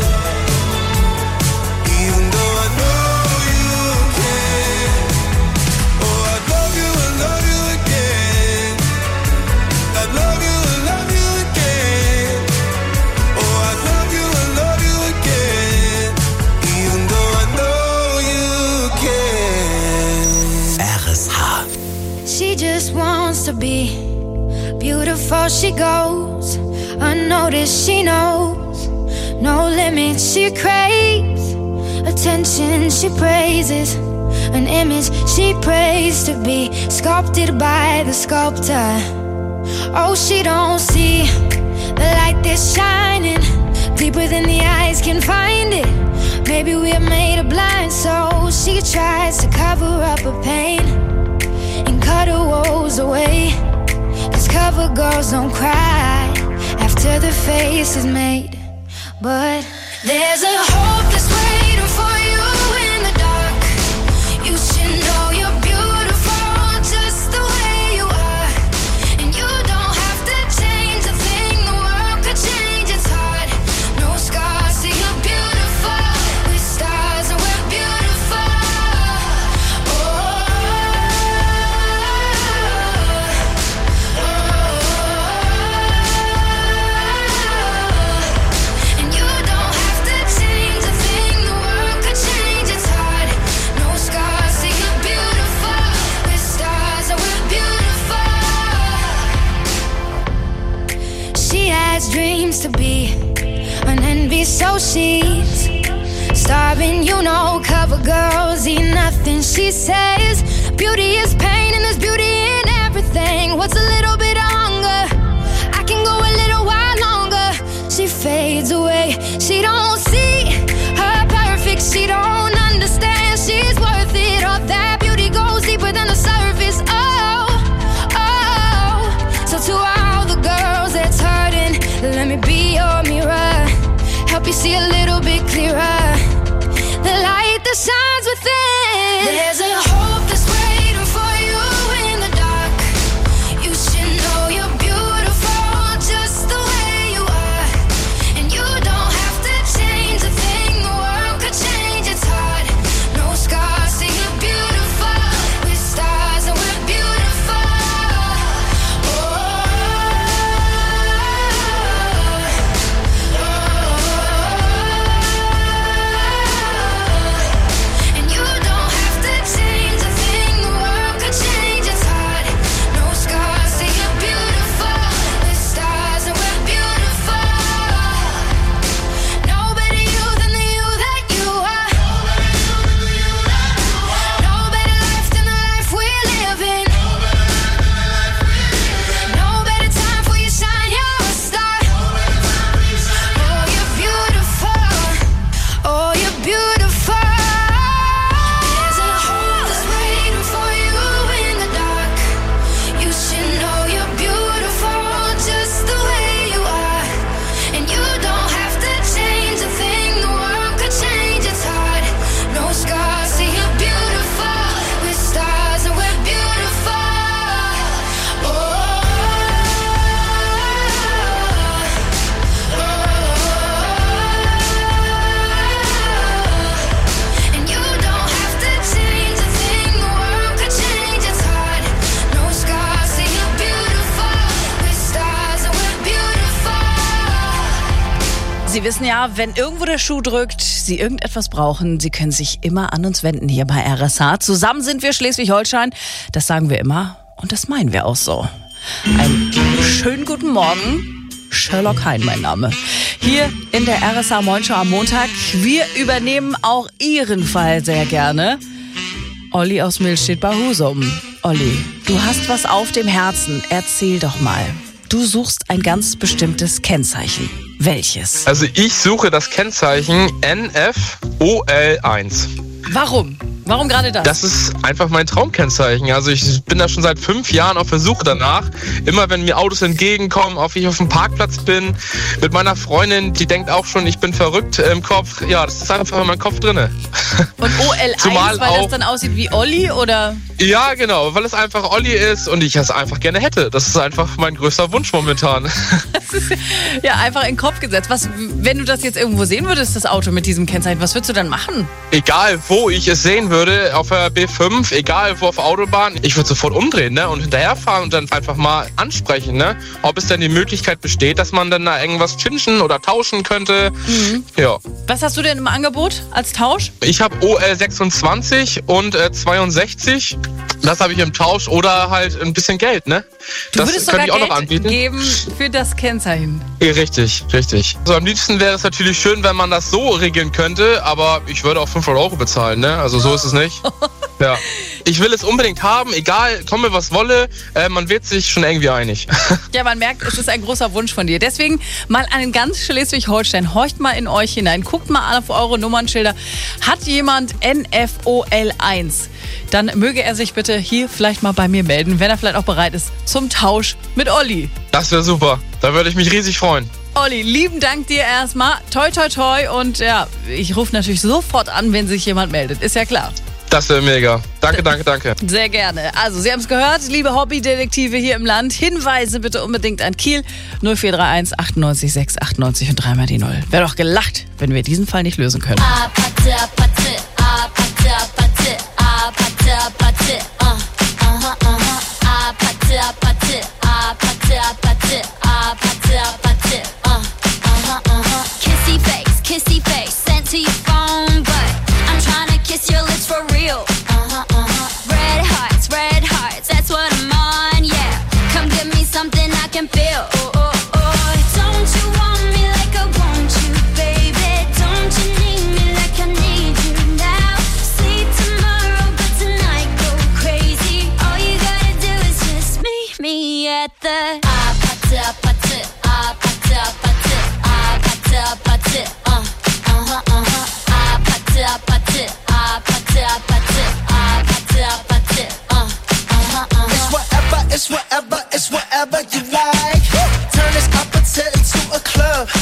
even though I know you can. Oh, I'd love you again. I'd love you again. Oh, I'd love you again, even though I know you can. RSH. She just wants to be beautiful. She goes unnoticed. She knows no limits. She craves attention. She praises an image she prays to be sculpted by the sculptor. Oh, she don't see the light that's shining deeper than the eyes can find it. Maybe we're made of blind, so she tries to cover up her pain and cut her woes away. 'Cause cover girls don't cry after the face is made. But there's a hope that's waiting for you in the dark. You should know you're beautiful just the way you are. And you don't have to change a thing, the world could change its heart. No scars, so you're beautiful. With stars and we're beautiful. And you don't have to change a thing, the world could change its heart. No scars, so you're beautiful. With stars and we're beautiful. She has dreams to be an envy, so she's starving. You know, cover girls eat nothing. She says beauty is pain and there's beauty in everything. What's a little bit of hunger? I can go a little while longer. She fades away. She don't see her perfect. She don't understand she's worth it. All that beauty goes deeper than the surface. Oh, oh. So to all the girls that's hurting, let me be your mirror. Help you see a little bit clearer. The light that shines within. There's a hope that's waiting for you in the dark. You should know you're beautiful just the way you are. And Sie wissen ja, wenn irgendwo der Schuh drückt, Sie irgendetwas brauchen, Sie können sich immer an uns wenden hier bei RSH. Zusammen sind wir Schleswig-Holstein. Das sagen wir immer und das meinen wir auch so. Einen schönen guten Morgen. Sherlock Hein, mein Name. Hier in der RSH Morning Show am Montag. Wir übernehmen auch Ihren Fall sehr gerne. Olli aus Millstedt bei Husum. Olli, du hast was auf dem Herzen. Erzähl doch mal. Du suchst ein ganz bestimmtes Kennzeichen. Welches? Also ich suche das Kennzeichen NFOL1. Warum? Warum gerade das? Das ist einfach mein Traumkennzeichen. Also ich bin da schon seit 5 Jahren auf der Suche danach. Immer wenn mir Autos entgegenkommen, auf ich auf dem Parkplatz bin, mit meiner Freundin, die denkt auch schon, ich bin verrückt im Kopf. Ja, das ist einfach in meinem Kopf drinne. Und OL1, weil das dann aussieht wie Olli, oder? Ja, genau, weil es einfach Olli ist und ich es einfach gerne hätte. Das ist einfach mein größter Wunsch momentan. Ja, einfach in den Kopf gesetzt. Was, wenn du das jetzt irgendwo sehen würdest, das Auto mit diesem Kennzeichen, was würdest du dann machen? Egal, wo ich es sehen würde, auf der B5, egal wo auf der Autobahn, ich würde sofort umdrehen, ne, und hinterherfahren und dann einfach mal ansprechen, ne, ob es denn die Möglichkeit besteht, dass man dann da irgendwas chinchen oder tauschen könnte. Mhm. Ja. Was hast du denn im Angebot als Tausch? Ich habe OL26 und 62. Das habe ich im Tausch oder halt ein bisschen Geld, ne? Du das würdest könnte ich auch Geld noch anbieten. Geben für das Kennzeichen. Ja, richtig, richtig. Also am liebsten wäre es natürlich schön, wenn man das so regeln könnte, aber ich würde auch 500 € bezahlen, ne? Also so ist es nicht. Ja. Ich will es unbedingt haben, egal, komme was wolle, man wird sich schon irgendwie einig. Ja, man merkt, es ist ein großer Wunsch von dir. Deswegen mal an den ganz Schleswig-Holstein, horcht mal in euch hinein, guckt mal auf eure Nummernschilder. Hat jemand NFOL1? Dann möge er sich bitte hier vielleicht mal bei mir melden, wenn er vielleicht auch bereit ist zum Tausch mit Olli. Das wäre super, da würde ich mich riesig freuen. Olli, lieben Dank dir erstmal. Toi, toi, toi. Und ja, ich rufe natürlich sofort an, wenn sich jemand meldet. Ist ja klar. Das wäre mega. Danke, danke, danke. Sehr gerne. Also, Sie haben es gehört, liebe Hobbydetektive hier im Land. Hinweise bitte unbedingt an Kiel 0431 98 6 98 und dreimal die 0. Wäre doch gelacht, wenn wir diesen Fall nicht lösen können. Kissy face, sent to your phone, but I'm trying to kiss your lips for real. Red hearts, that's what I'm on, yeah. Come give me something I can feel. Don't you want me like I want you, baby? Don't you need me like I need you now? See tomorrow, but tonight go crazy. All you gotta do is just meet me at the It's whatever you like. Turn this opposite into a club.